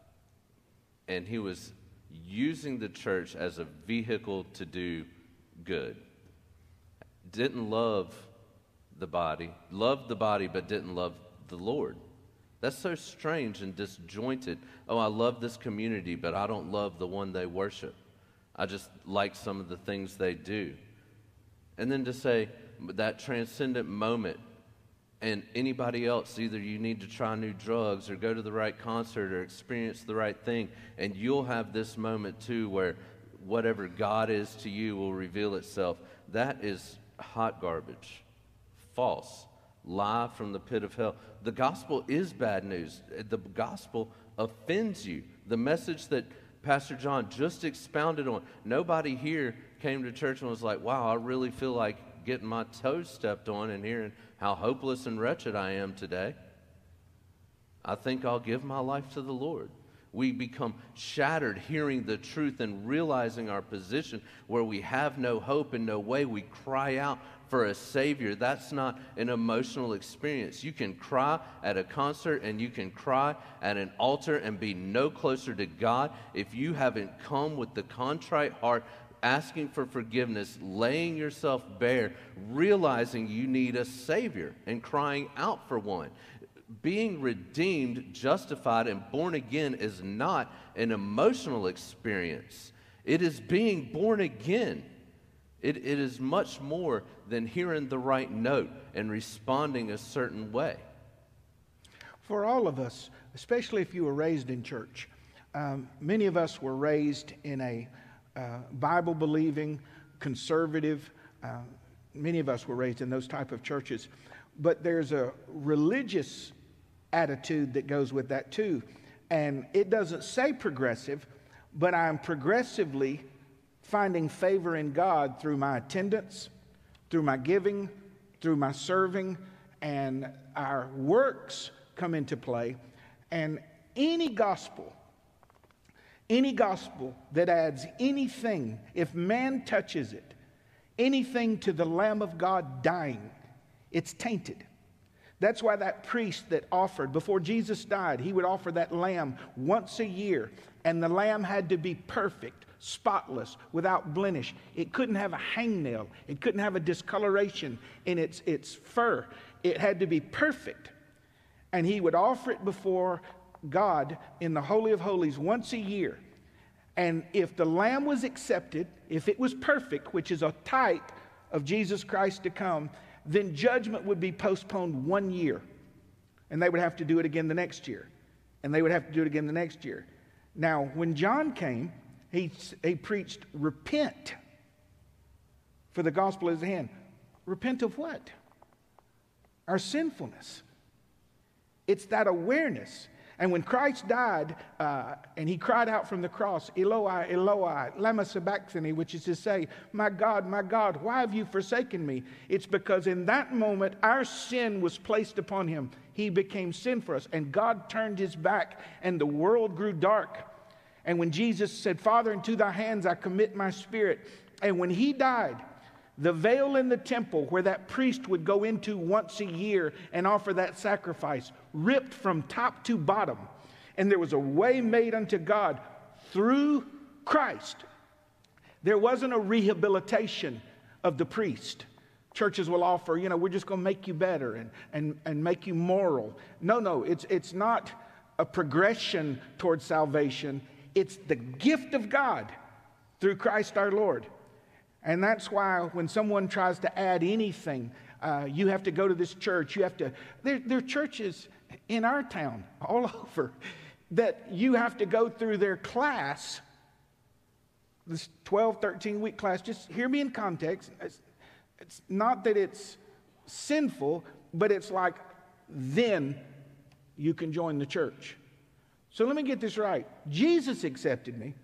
and he was using the church as a vehicle to do good. Didn't love the body, loved the body, but didn't love the Lord. That's so strange and disjointed. Oh, I love this community, but I don't love the one they worship. I just like some of the things they do. And then to say that transcendent moment, and anybody else, either you need to try new drugs or go to the right concert or experience the right thing, and you'll have this moment too where whatever God is to you will reveal itself. That is hot garbage, false, lie from the pit of hell. The gospel is bad news. The gospel offends you. The message that Pastor John just expounded on, nobody here came to church and was like, wow, I really feel like getting my toes stepped on and hearing how hopeless and wretched I am today. I think I'll give my life to the Lord. We become shattered hearing the truth and realizing our position where we have no hope and no way. We cry out for a Savior. That's not an emotional experience. You can cry at a concert and you can cry at an altar and be no closer to God if you haven't come with the contrite heart, asking for forgiveness, laying yourself bare, realizing you need a Savior and crying out for one. Being redeemed, justified, and born again is not an emotional experience. It is being born again. It, it is much more than hearing the right note and responding a certain way. For all of us, especially if you were raised in church, um, many of us were raised in a uh, Bible-believing, conservative, uh, many of us were raised in those type of churches. But there's a religious attitude that goes with that too. And it doesn't say progressive, but I'm progressively finding favor in God through my attendance, through my giving, through my serving, and our works come into play. And any gospel, any gospel that adds anything, if man touches it, anything to the Lamb of God dying, it's tainted. That's why that priest that offered, before Jesus died, he would offer that lamb once a year, and the lamb had to be perfect, spotless, without blemish. It couldn't have a hangnail. It couldn't have a discoloration in its, its fur. It had to be perfect. And he would offer it before God in the Holy of Holies once a year. And if the lamb was accepted, if it was perfect, which is a type of Jesus Christ to come, then judgment would be postponed one year. And they would have to do it again the next year. And they would have to do it again the next year. Now, when John came, he, he preached, repent, for the gospel is at hand. Repent of what? Our sinfulness. It's that awareness. And when Christ died, uh, and he cried out from the cross, Eloi, Eloi, lama sabachthani, which is to say, my God, my God, why have you forsaken me? It's because in that moment, our sin was placed upon him. He became sin for us, and God turned his back, and the world grew dark. And when Jesus said, Father, into thy hands I commit my spirit. And when he died, the veil in the temple where that priest would go into once a year and offer that sacrifice ripped from top to bottom. And there was a way made unto God through Christ. There wasn't a rehabilitation of the priest. Churches will offer, you know, we're just going to make you better and, and, and make you moral. No, no, it's, it's not a progression towards salvation. It's the gift of God through Christ our Lord. And that's why when someone tries to add anything, uh, you have to go to this church. You have to, there, there are churches in our town, all over, that you have to go through their class, this twelve, thirteen week class. Just hear me in context. It's, it's not that it's sinful, but it's like, then you can join the church. So let me get this right. Jesus accepted me,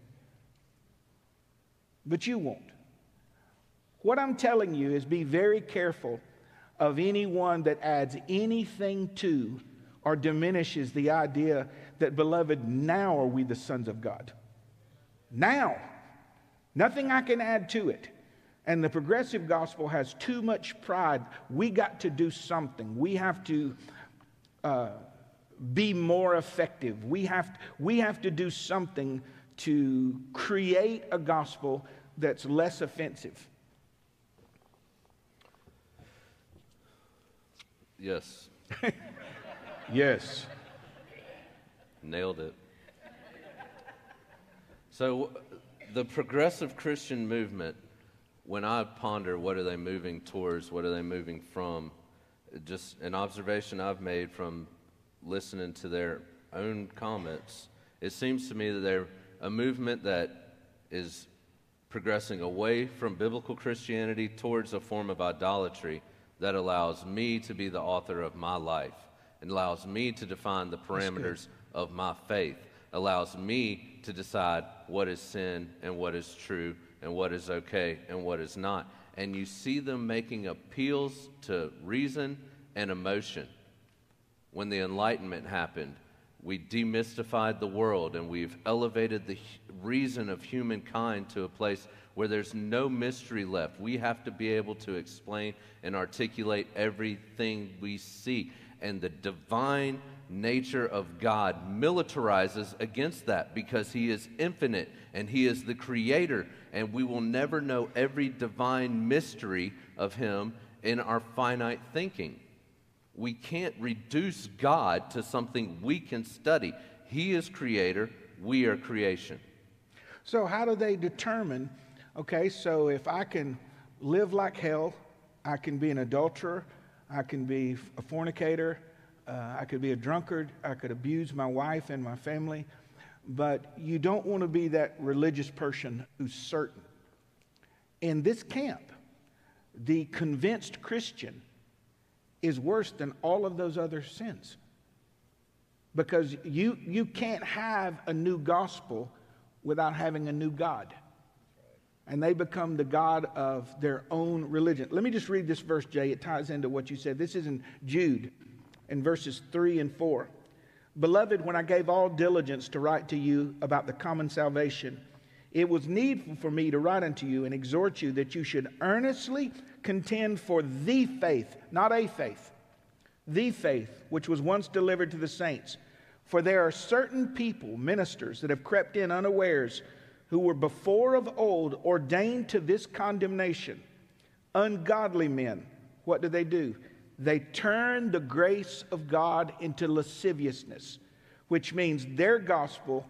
but you won't. What I'm telling you is be very careful of anyone that adds anything to or diminishes the idea that, beloved, now are we the sons of God. Now. Nothing I can add to it. And the progressive gospel has too much pride. We got to do something. We have to uh, be more effective. We have, we have to do something to create a gospel that's less offensive. Yes. Yes. Nailed it. So the progressive Christian movement, when I ponder what are they moving towards, what are they moving from, just an observation I've made from listening to their own comments, it seems to me that they're a movement that is progressing away from biblical Christianity towards a form of idolatry that allows me to be the author of my life and allows me to define the parameters of my faith, allows me to decide what is sin and what is true and what is okay and what is not. And you see them making appeals to reason and emotion. When the Enlightenment happened, we demystified the world and we've elevated the reason of humankind to a place where there's no mystery left. We have to be able to explain and articulate everything we see. And the divine nature of God militarizes against that because he is infinite and he is the creator, and we will never know every divine mystery of him in our finite thinking. We can't reduce God to something we can study. He is creator, we are creation. So how do they determine, okay, so if I can live like hell, I can be an adulterer, I can be a fornicator, uh, I could be a drunkard, I could abuse my wife and my family, but you don't want to be that religious person who's certain. In this camp, the convinced Christian is worse than all of those other sins. Because you, you can't have a new gospel without having a new God. And they become the God of their own religion. Let me just read this verse, Jay. It ties into what you said. This is in Jude, in verses three and four. Beloved, when I gave all diligence to write to you about the common salvation, it was needful for me to write unto you and exhort you that you should earnestly contend for the faith, not a faith, the faith which was once delivered to the saints. For there are certain people, ministers, that have crept in unawares, who were before of old ordained to this condemnation. Ungodly men, what do they do? They turn the grace of God into lasciviousness, which means their gospel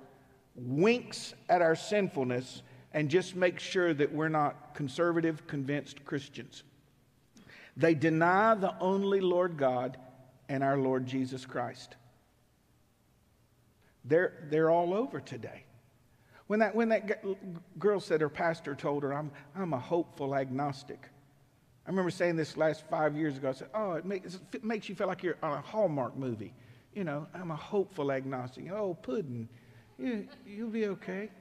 winks at our sinfulness and just makes sure that we're not conservative, convinced Christians. They deny the only Lord God and our Lord Jesus Christ. They're, they're all over today. When that, when that girl said her pastor told her, I'm, I'm a hopeful agnostic. I remember saying this last five years ago. I said, oh, it makes, it makes you feel like you're on a Hallmark movie. You know, I'm a hopeful agnostic. Oh, pudding, you, you'll be okay.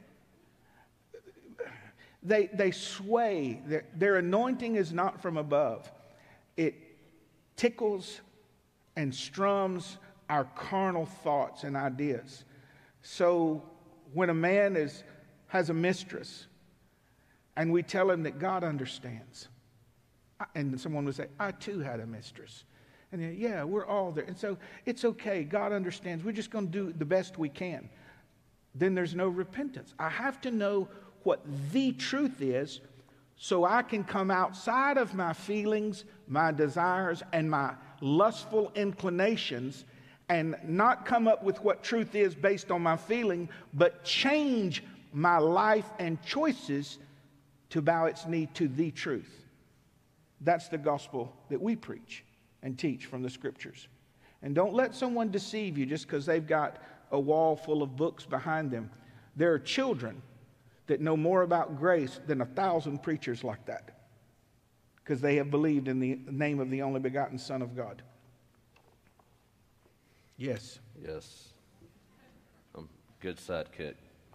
They, they sway. Their, their anointing is not from above. It tickles and strums our carnal thoughts and ideas. So when a man is, has a mistress and we tell him that God understands. And someone would say, I too had a mistress. And then, yeah, we're all there. And so it's okay. God understands. We're just going to do the best we can. Then there's no repentance. I have to know what the truth is so I can come outside of my feelings, my desires, and my lustful inclinations and not come up with what truth is based on my feeling, but change my life and choices to bow its knee to the truth. That's the gospel that we preach and teach from the scriptures. And don't let someone deceive you just because they've got a wall full of books behind them. There are children that know more about grace than a thousand preachers like that because they have believed in the name of the only begotten Son of God. Yes. Yes. Um, good sidekick.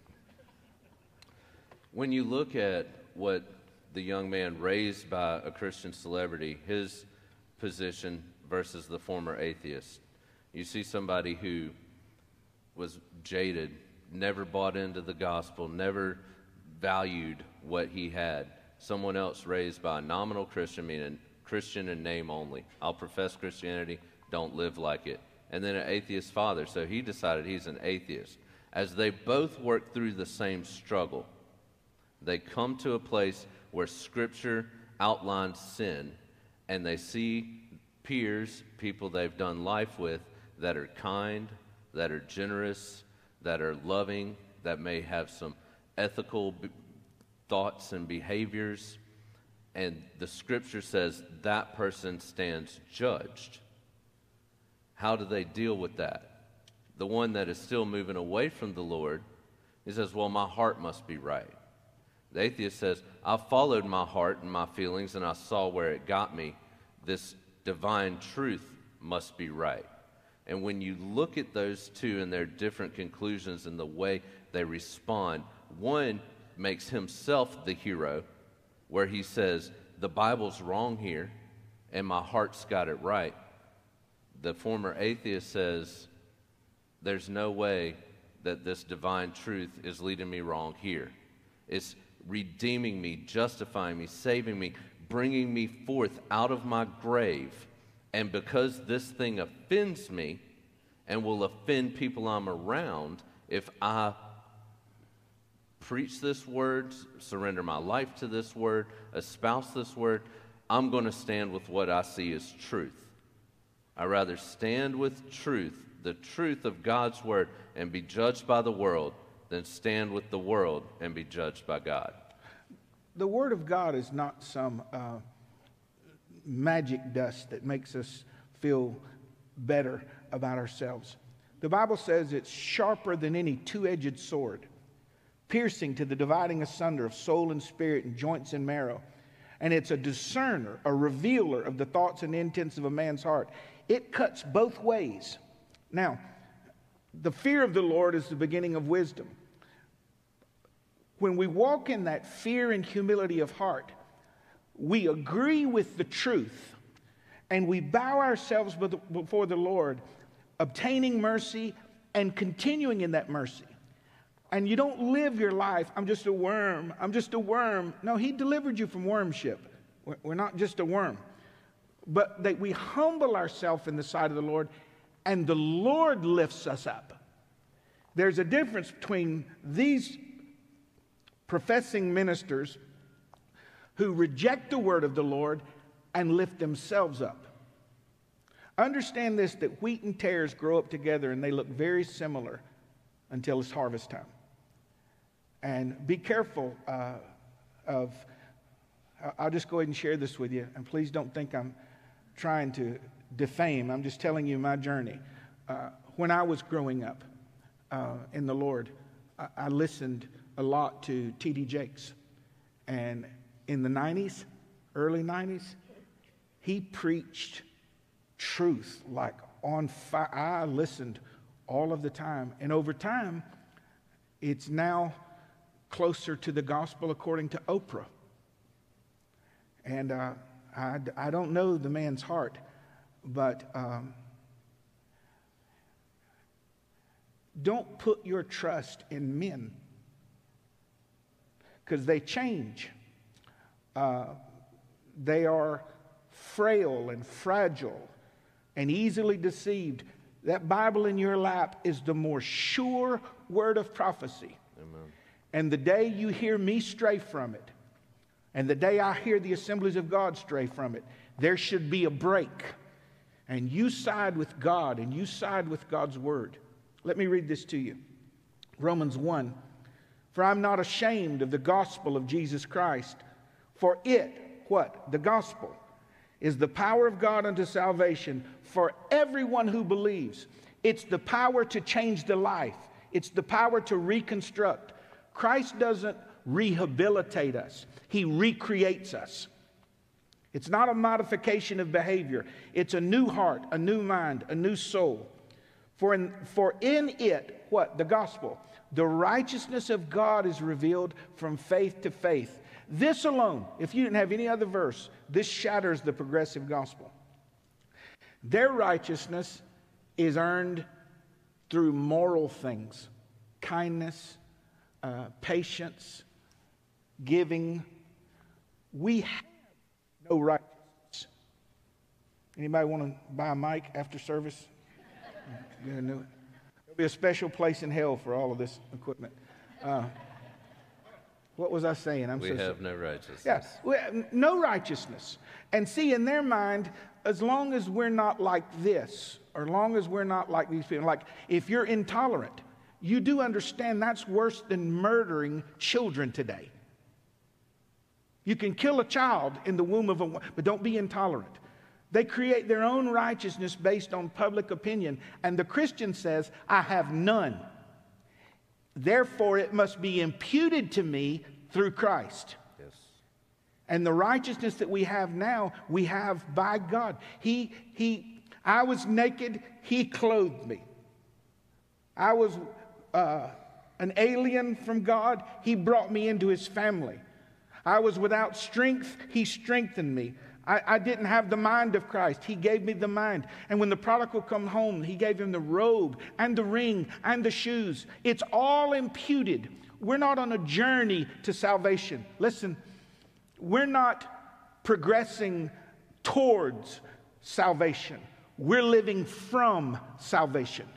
When you look at what the young man raised by a Christian celebrity, his position versus the former atheist, you see somebody who was jaded, never bought into the gospel, never valued what he had. Someone else raised by a nominal Christian, meaning Christian in name only. I'll profess Christianity, don't live like it. And then an atheist father, so he decided he's an atheist. As they both work through the same struggle, they come to a place where Scripture outlines sin, and they see peers, people they've done life with, that are kind, that are generous, that are loving, that may have some ethical b- thoughts and behaviors, and the Scripture says that person stands judged. How do they deal with that? The one that is still moving away from the Lord, he says, well, my heart must be right. The atheist says, I followed my heart and my feelings, and I saw where it got me. This divine truth must be right. And when you look at those two and their different conclusions and the way they respond, one makes himself the hero, where he says, the Bible's wrong here, and my heart's got it right. The former atheist says, there's no way that this divine truth is leading me wrong here. It's redeeming me, justifying me, saving me, bringing me forth out of my grave. And because this thing offends me and will offend people I'm around, if I preach this word, surrender my life to this word, espouse this word, I'm going to stand with what I see as truth. I'd rather stand with truth, the truth of God's word, and be judged by the world than stand with the world and be judged by God. The word of God is not some uh, magic dust that makes us feel better about ourselves. The Bible says it's sharper than any two-edged sword, piercing to the dividing asunder of soul and spirit and joints and marrow. And it's a discerner, a revealer of the thoughts and intents of a man's heart. It cuts both ways. Now, the fear of the Lord is the beginning of wisdom. When we walk in that fear and humility of heart, we agree with the truth and we bow ourselves before the Lord, obtaining mercy and continuing in that mercy. And you don't live your life, I'm just a worm, I'm just a worm. No, he delivered you from wormship. We're not just a worm. But that we humble ourselves in the sight of the Lord, and the Lord lifts us up. There's a difference between these professing ministers who reject the word of the Lord and lift themselves up. Understand this, that wheat and tares grow up together and they look very similar until it's harvest time. And be careful uh, of, I'll just go ahead and share this with you, and please don't think I'm trying to defame. I'm just telling you my journey. Uh, when I was growing up uh, in the Lord, I, I listened a lot to T D Jakes. And in the nineties, early nineties, he preached truth like on fire. I listened all of the time. And over time, it's now closer to the gospel according to Oprah. And uh, I, I don't know the man's heart, but um, Don't put your trust in men, because they change. Uh, they are frail and fragile and easily deceived. That Bible in your lap is the more sure word of prophecy. Amen. And the day you hear me stray from it, and the day I hear the Assemblies of God stray from it, there should be a break. And you side with God, and you side with God's word. Let me read this to you. Romans one. For I'm not ashamed of the gospel of Jesus Christ, for it, what? The gospel is the power of God unto salvation for everyone who believes. It's the power to change the life. It's the power to reconstruct. Christ doesn't rehabilitate us. He recreates us. It's not a modification of behavior. It's a new heart, a new mind, a new soul. For in, for in it, what? The gospel. The righteousness of God is revealed from faith to faith. This alone, if you didn't have any other verse, this shatters the progressive gospel. Their righteousness is earned through moral things, kindness, uh, patience, giving. We have no righteousness. Anybody want to buy a mic after service? There'll be a special place in hell for all of this equipment. Uh, what was I saying? I'm we so have sorry. no righteousness. Yes, we- no righteousness. And see, in their mind, as long as we're not like this, or as long as we're not like these people, like if you're intolerant, you do understand that's worse than murdering children today. You can kill a child in the womb of a woman, but don't be intolerant. They create their own righteousness based on public opinion. And the Christian says, I have none. Therefore, it must be imputed to me through Christ. Yes. And the righteousness that we have now, we have by God. He, he, I was naked, He clothed me. I was uh, an alien from God, He brought me into His family. I was without strength, He strengthened me. I, I didn't have the mind of Christ. He gave me the mind. And when the prodigal come home, He gave him the robe and the ring and the shoes. It's all imputed. We're not on a journey to salvation. Listen, we're not progressing towards salvation. We're living from salvation.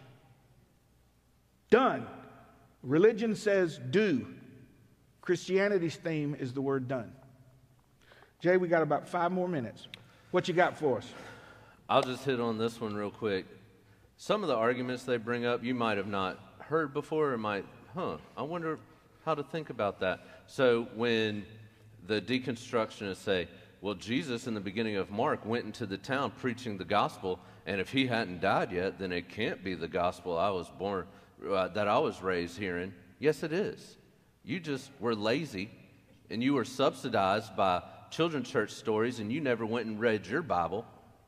Done. Religion says do. Christianity's theme is the word done. Jay, we got about five more minutes. What you got for us? I'll just hit on this one real quick. Some of the arguments they bring up, you might have not heard before, or might, huh, I wonder how to think about that. So when the deconstructionists say, well, Jesus in the beginning of Mark went into the town preaching the gospel, and if He hadn't died yet, then it can't be the gospel I was born, uh, that I was raised hearing. Yes, it is. You just were lazy, and you were subsidized by children's church stories, and you never went and read your Bible.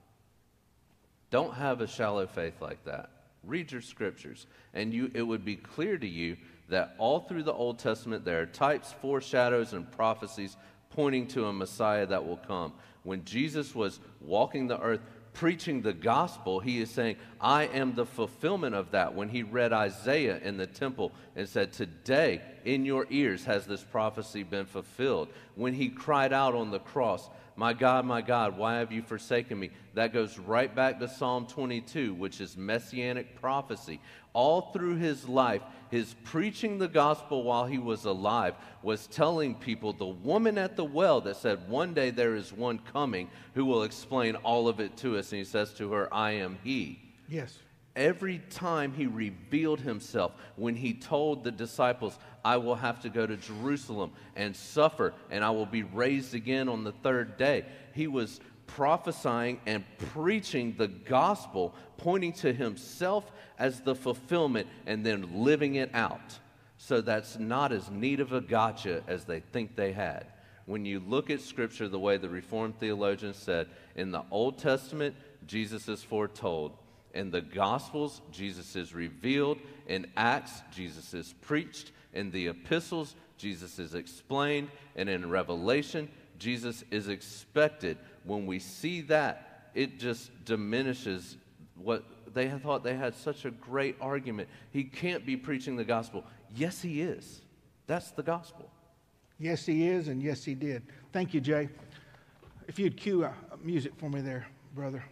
Don't have a shallow faith like that. Read your scriptures, and you it would be clear to you that all through the Old Testament there are types, foreshadows, and prophecies pointing to a Messiah that will come. When Jesus was walking the earth preaching the gospel, He is saying, I am the fulfillment of that. When He read Isaiah in the temple and said, today in your ears has this prophecy been fulfilled. When He cried out on the cross, my God, my God, why have you forsaken me? That goes right back to Psalm twenty-two, which is messianic prophecy. All through His life, His preaching the gospel while He was alive was telling people, the woman at the well that said, one day there is one coming who will explain all of it to us. And He says to her, I am He. Yes. Every time He revealed Himself, when He told the disciples, I will have to go to Jerusalem and suffer, and I will be raised again on the third day, He was prophesying and preaching the gospel, pointing to Himself as the fulfillment and then living it out. So that's not as neat of a gotcha as they think they had. When you look at Scripture the way the Reformed theologians said, in the Old Testament, Jesus is foretold. In the Gospels, Jesus is revealed. In Acts, Jesus is preached. In the epistles, Jesus is explained. And in Revelation, Jesus is expected. When we see that, it just diminishes what they thought they had such a great argument. He can't be preaching the gospel. Yes, he is. That's the gospel. Yes, he is, and yes, he did. Thank you, Jay. If you'd cue uh, music for me there, brother.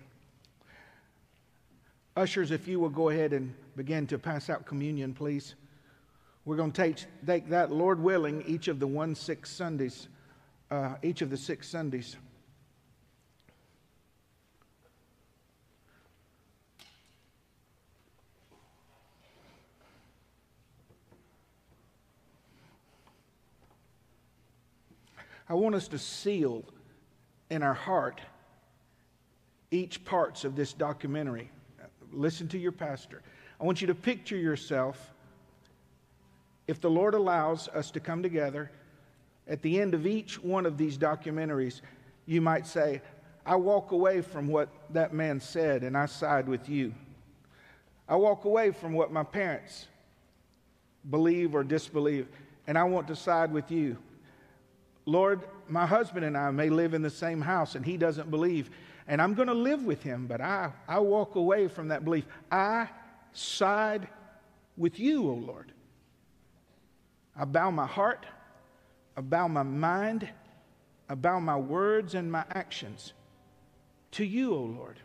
Ushers, if you will go ahead and begin to pass out communion, please. We're going to take, take that, Lord willing, each of the one six Sundays, uh, each of the six Sundays. I want us to seal in our heart each parts of this documentary. Listen to your pastor. I want you to picture yourself, if the Lord allows us to come together, at the end of each one of these documentaries, you might say, I walk away from what that man said and I side with you. I walk away from what my parents believe or disbelieve and I want to side with you. Lord, my husband and I may live in the same house and he doesn't believe, and I'm going to live with him, but I, I walk away from that belief. I side with you, O Lord. I bow my heart, I bow my mind, I bow my words and my actions to you, O Lord.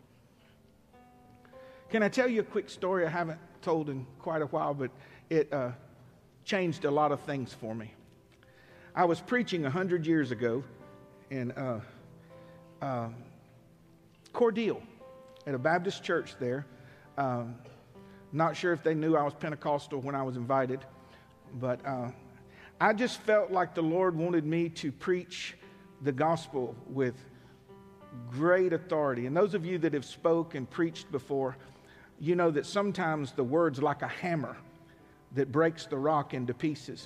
Can I tell you a quick story I haven't told in quite a while, but it uh, changed a lot of things for me. I was preaching a hundred years ago in uh, uh, Cordele at a Baptist church there. Um, not sure if they knew I was Pentecostal when I was invited, but uh, I just felt like the Lord wanted me to preach the gospel with great authority. And those of you that have spoke and preached before, you know that sometimes the word's like a hammer that breaks the rock into pieces.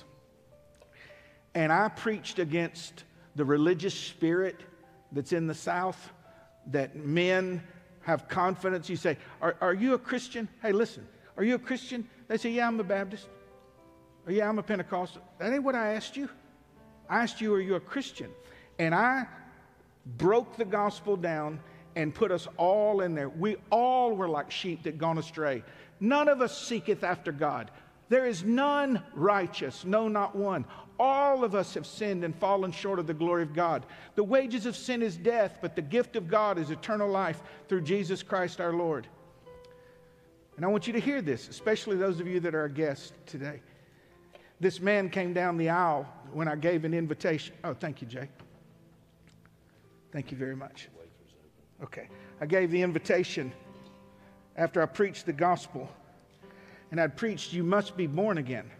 And I preached against the religious spirit that's in the South, that men have confidence. You say, are, are you a Christian? Hey, listen, are you a Christian? They say, yeah, I'm a Baptist. Or, yeah, I'm a Pentecostal. That ain't what I asked you. I asked you, are you a Christian? And I broke the gospel down and put us all in there. We all were like sheep that gone astray. None of us seeketh after God. There is none righteous, no, not one. All of us have sinned and fallen short of the glory of God. The wages of sin is death, but the gift of God is eternal life through Jesus Christ our Lord. And I want you to hear this, especially those of you that are our guests today. This man came down the aisle when I gave an invitation. Oh, thank you, Jay. Thank you very much. Okay. I gave the invitation after I preached the gospel. And I'd preached, you must be born again.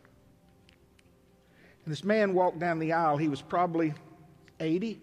And this man walked down the aisle. He was probably eighty.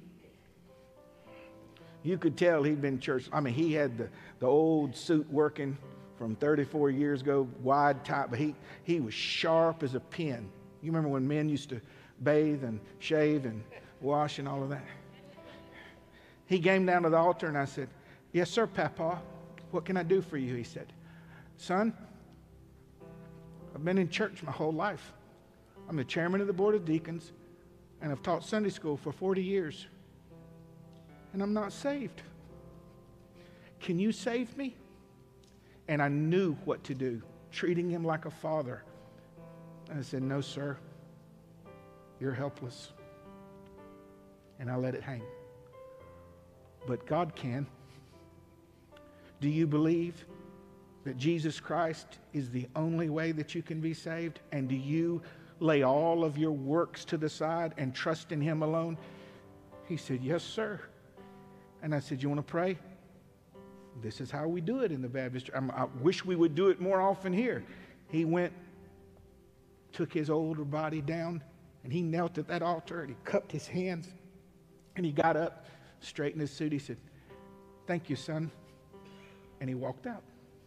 You could tell he'd been in church. I mean, he had the, the old suit working from thirty-four years ago, wide top, but he, he was sharp as a pin. You remember when men used to bathe and shave and wash and all of that? He came down to the altar and I said, yes, sir, Papa. What can I do for you? He said, son, I've been in church my whole life. I'm the chairman of the board of deacons, and I've taught Sunday school for forty years, and I'm not saved. Can you save me? And I knew what to do, treating him like a father. And I said, no, sir, you're helpless. And I let it hang. But God can. Do you believe that Jesus Christ is the only way that you can be saved? And do you lay all of your works to the side and trust in him alone? He said, yes, sir. And I said, you want to pray? This is how we do it in the Baptist church. I wish we would do it more often here. He went, took his older body down, and he knelt at that altar, and he cupped his hands, and he got up, straightened his suit. He said, thank you, son. And he walked out.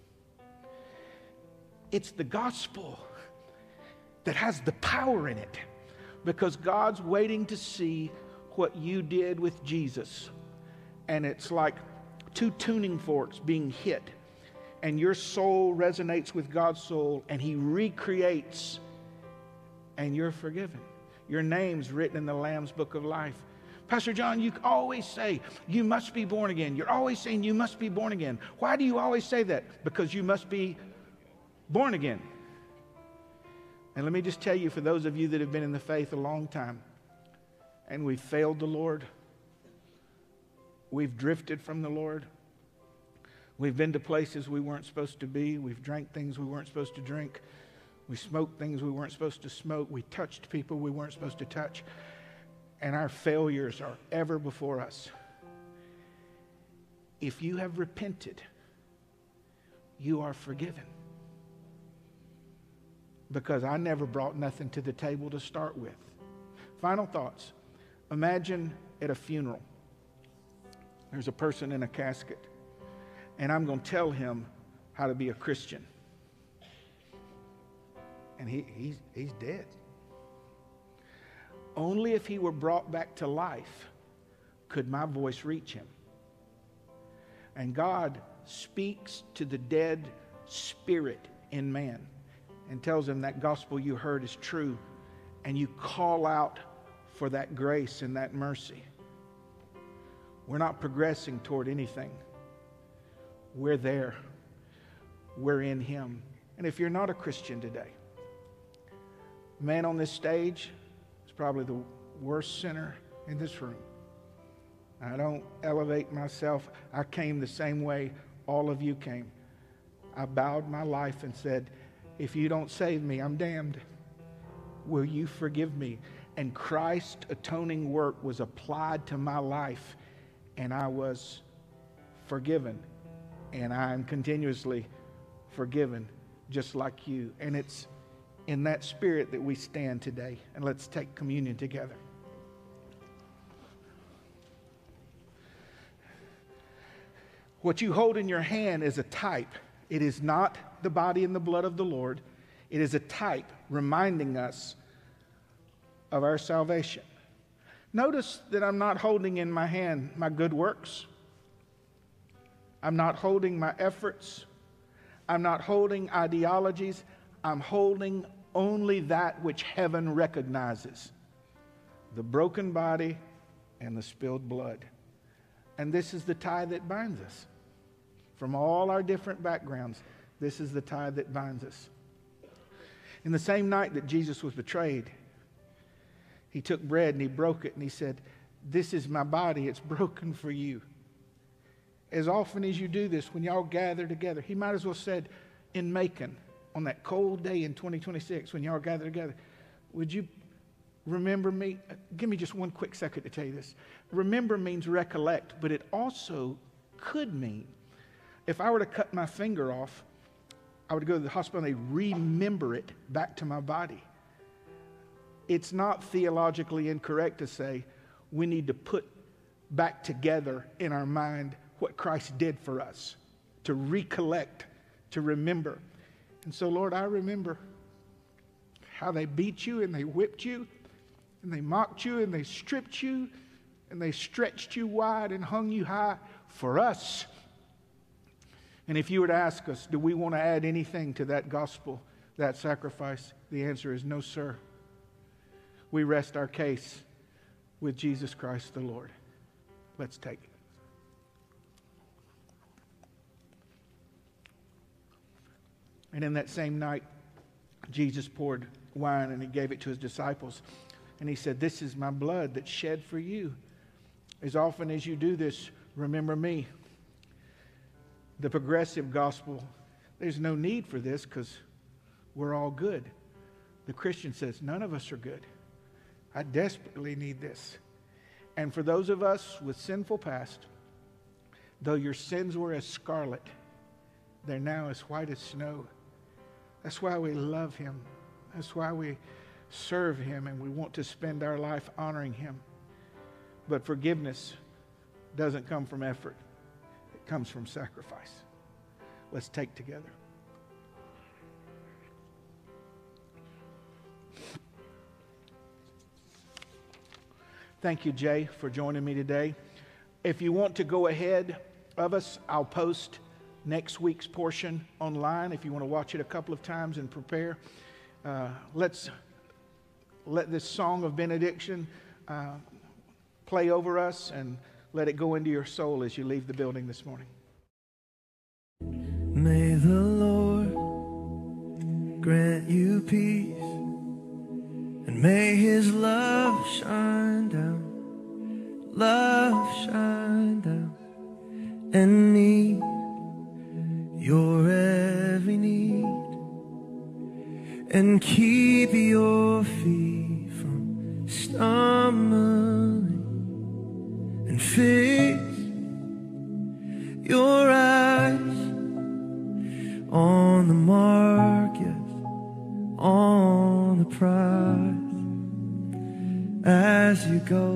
It's the gospel that has the power in it, because God's waiting to see what you did with Jesus. And it's like two tuning forks being hit, and your soul resonates with God's soul, and he recreates, and you're forgiven. Your name's written in the Lamb's Book of Life. Pastor John, you always say you must be born again. You're always saying you must be born again. Why do you always say that? Because you must be born again. And let me just tell you, for those of you that have been in the faith a long time, and we've failed the Lord, we've drifted from the Lord, we've been to places we weren't supposed to be, we've drank things we weren't supposed to drink, we smoked things we weren't supposed to smoke, we touched people we weren't supposed to touch, and our failures are ever before us. If you have repented, you are forgiven. Because I never brought nothing to the table to start with. Final thoughts. Imagine at a funeral, there's a person in a casket, and I'm going to tell him how to be a Christian. And he, he's, he's dead. Only if he were brought back to life could my voice reach him. And God speaks to the dead spirit in man and tells him that gospel you heard is true, and you call out for that grace and that mercy. We're not progressing toward anything. We're there. We're in him. And if you're not a Christian today, the man on this stage is probably the worst sinner in this room. I don't elevate myself. I came the same way all of you came. I bowed my life and said, if you don't save me, I'm damned. Will you forgive me? And Christ's atoning work was applied to my life, and I was forgiven. And I'm continuously forgiven, just like you. And it's in that spirit that we stand today. And let's take communion together. What you hold in your hand is a type. It is not the body and the blood of the Lord. It is a type reminding us of our salvation. Notice that I'm not holding in my hand my good works. I'm not holding my efforts. I'm not holding ideologies. I'm holding only that which heaven recognizes: the broken body and the spilled blood. And this is the tie that binds us. From all our different backgrounds, this is the tie that binds us. In the same night that Jesus was betrayed, he took bread and he broke it and he said, this is my body, it's broken for you. As often as you do this, when y'all gather together, he might as well said in Macon, on that cold day in twenty twenty-six, when y'all gather together, would you remember me? Give me just one quick second to tell you this. Remember means recollect, but it also could mean, if I were to cut my finger off, I would go to the hospital and they'd remember it back to my body. It's not theologically incorrect to say we need to put back together in our mind what Christ did for us, to recollect, to remember. And so, Lord, I remember how they beat you and they whipped you and they mocked you and they stripped you and they stretched you wide and hung you high for us. And if you were to ask us, do we want to add anything to that gospel, that sacrifice? The answer is no, sir. We rest our case with Jesus Christ the Lord. Let's take it. And in that same night, Jesus poured wine and he gave it to his disciples. And he said, this is my blood that's shed for you. As often as you do this, remember me. The progressive gospel, there's no need for this because we're all good. The Christian says, none of us are good. I desperately need this. And for those of us with sinful past, though your sins were as scarlet, they're now as white as snow. That's why we love him. That's why we serve him and we want to spend our life honoring him. But forgiveness doesn't come from effort. It comes from sacrifice. Let's take together. Thank you, Jay, for joining me today. If you want to go ahead of us, I'll post next week's portion online if you want to watch it a couple of times and prepare. Uh, let's let this song of benediction uh, play over us and let it go into your soul as you leave the building this morning. May the Lord grant you peace, and may His love shine down, love shine down, and meet your every need, and keep your feet from stumbling, and fix your eyes on the mark, yes, on the prize. As you go,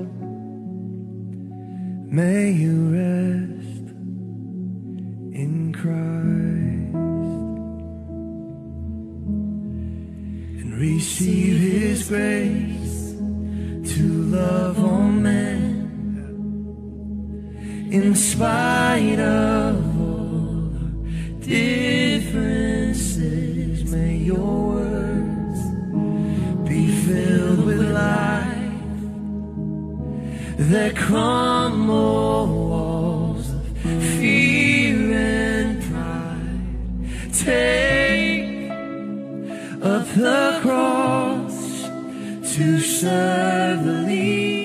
may you rest in Christ and receive His grace to love all men in spite of all our differences. May your words be filled with life that crumble walls of fear and pride. Take up the cross to serve the lead.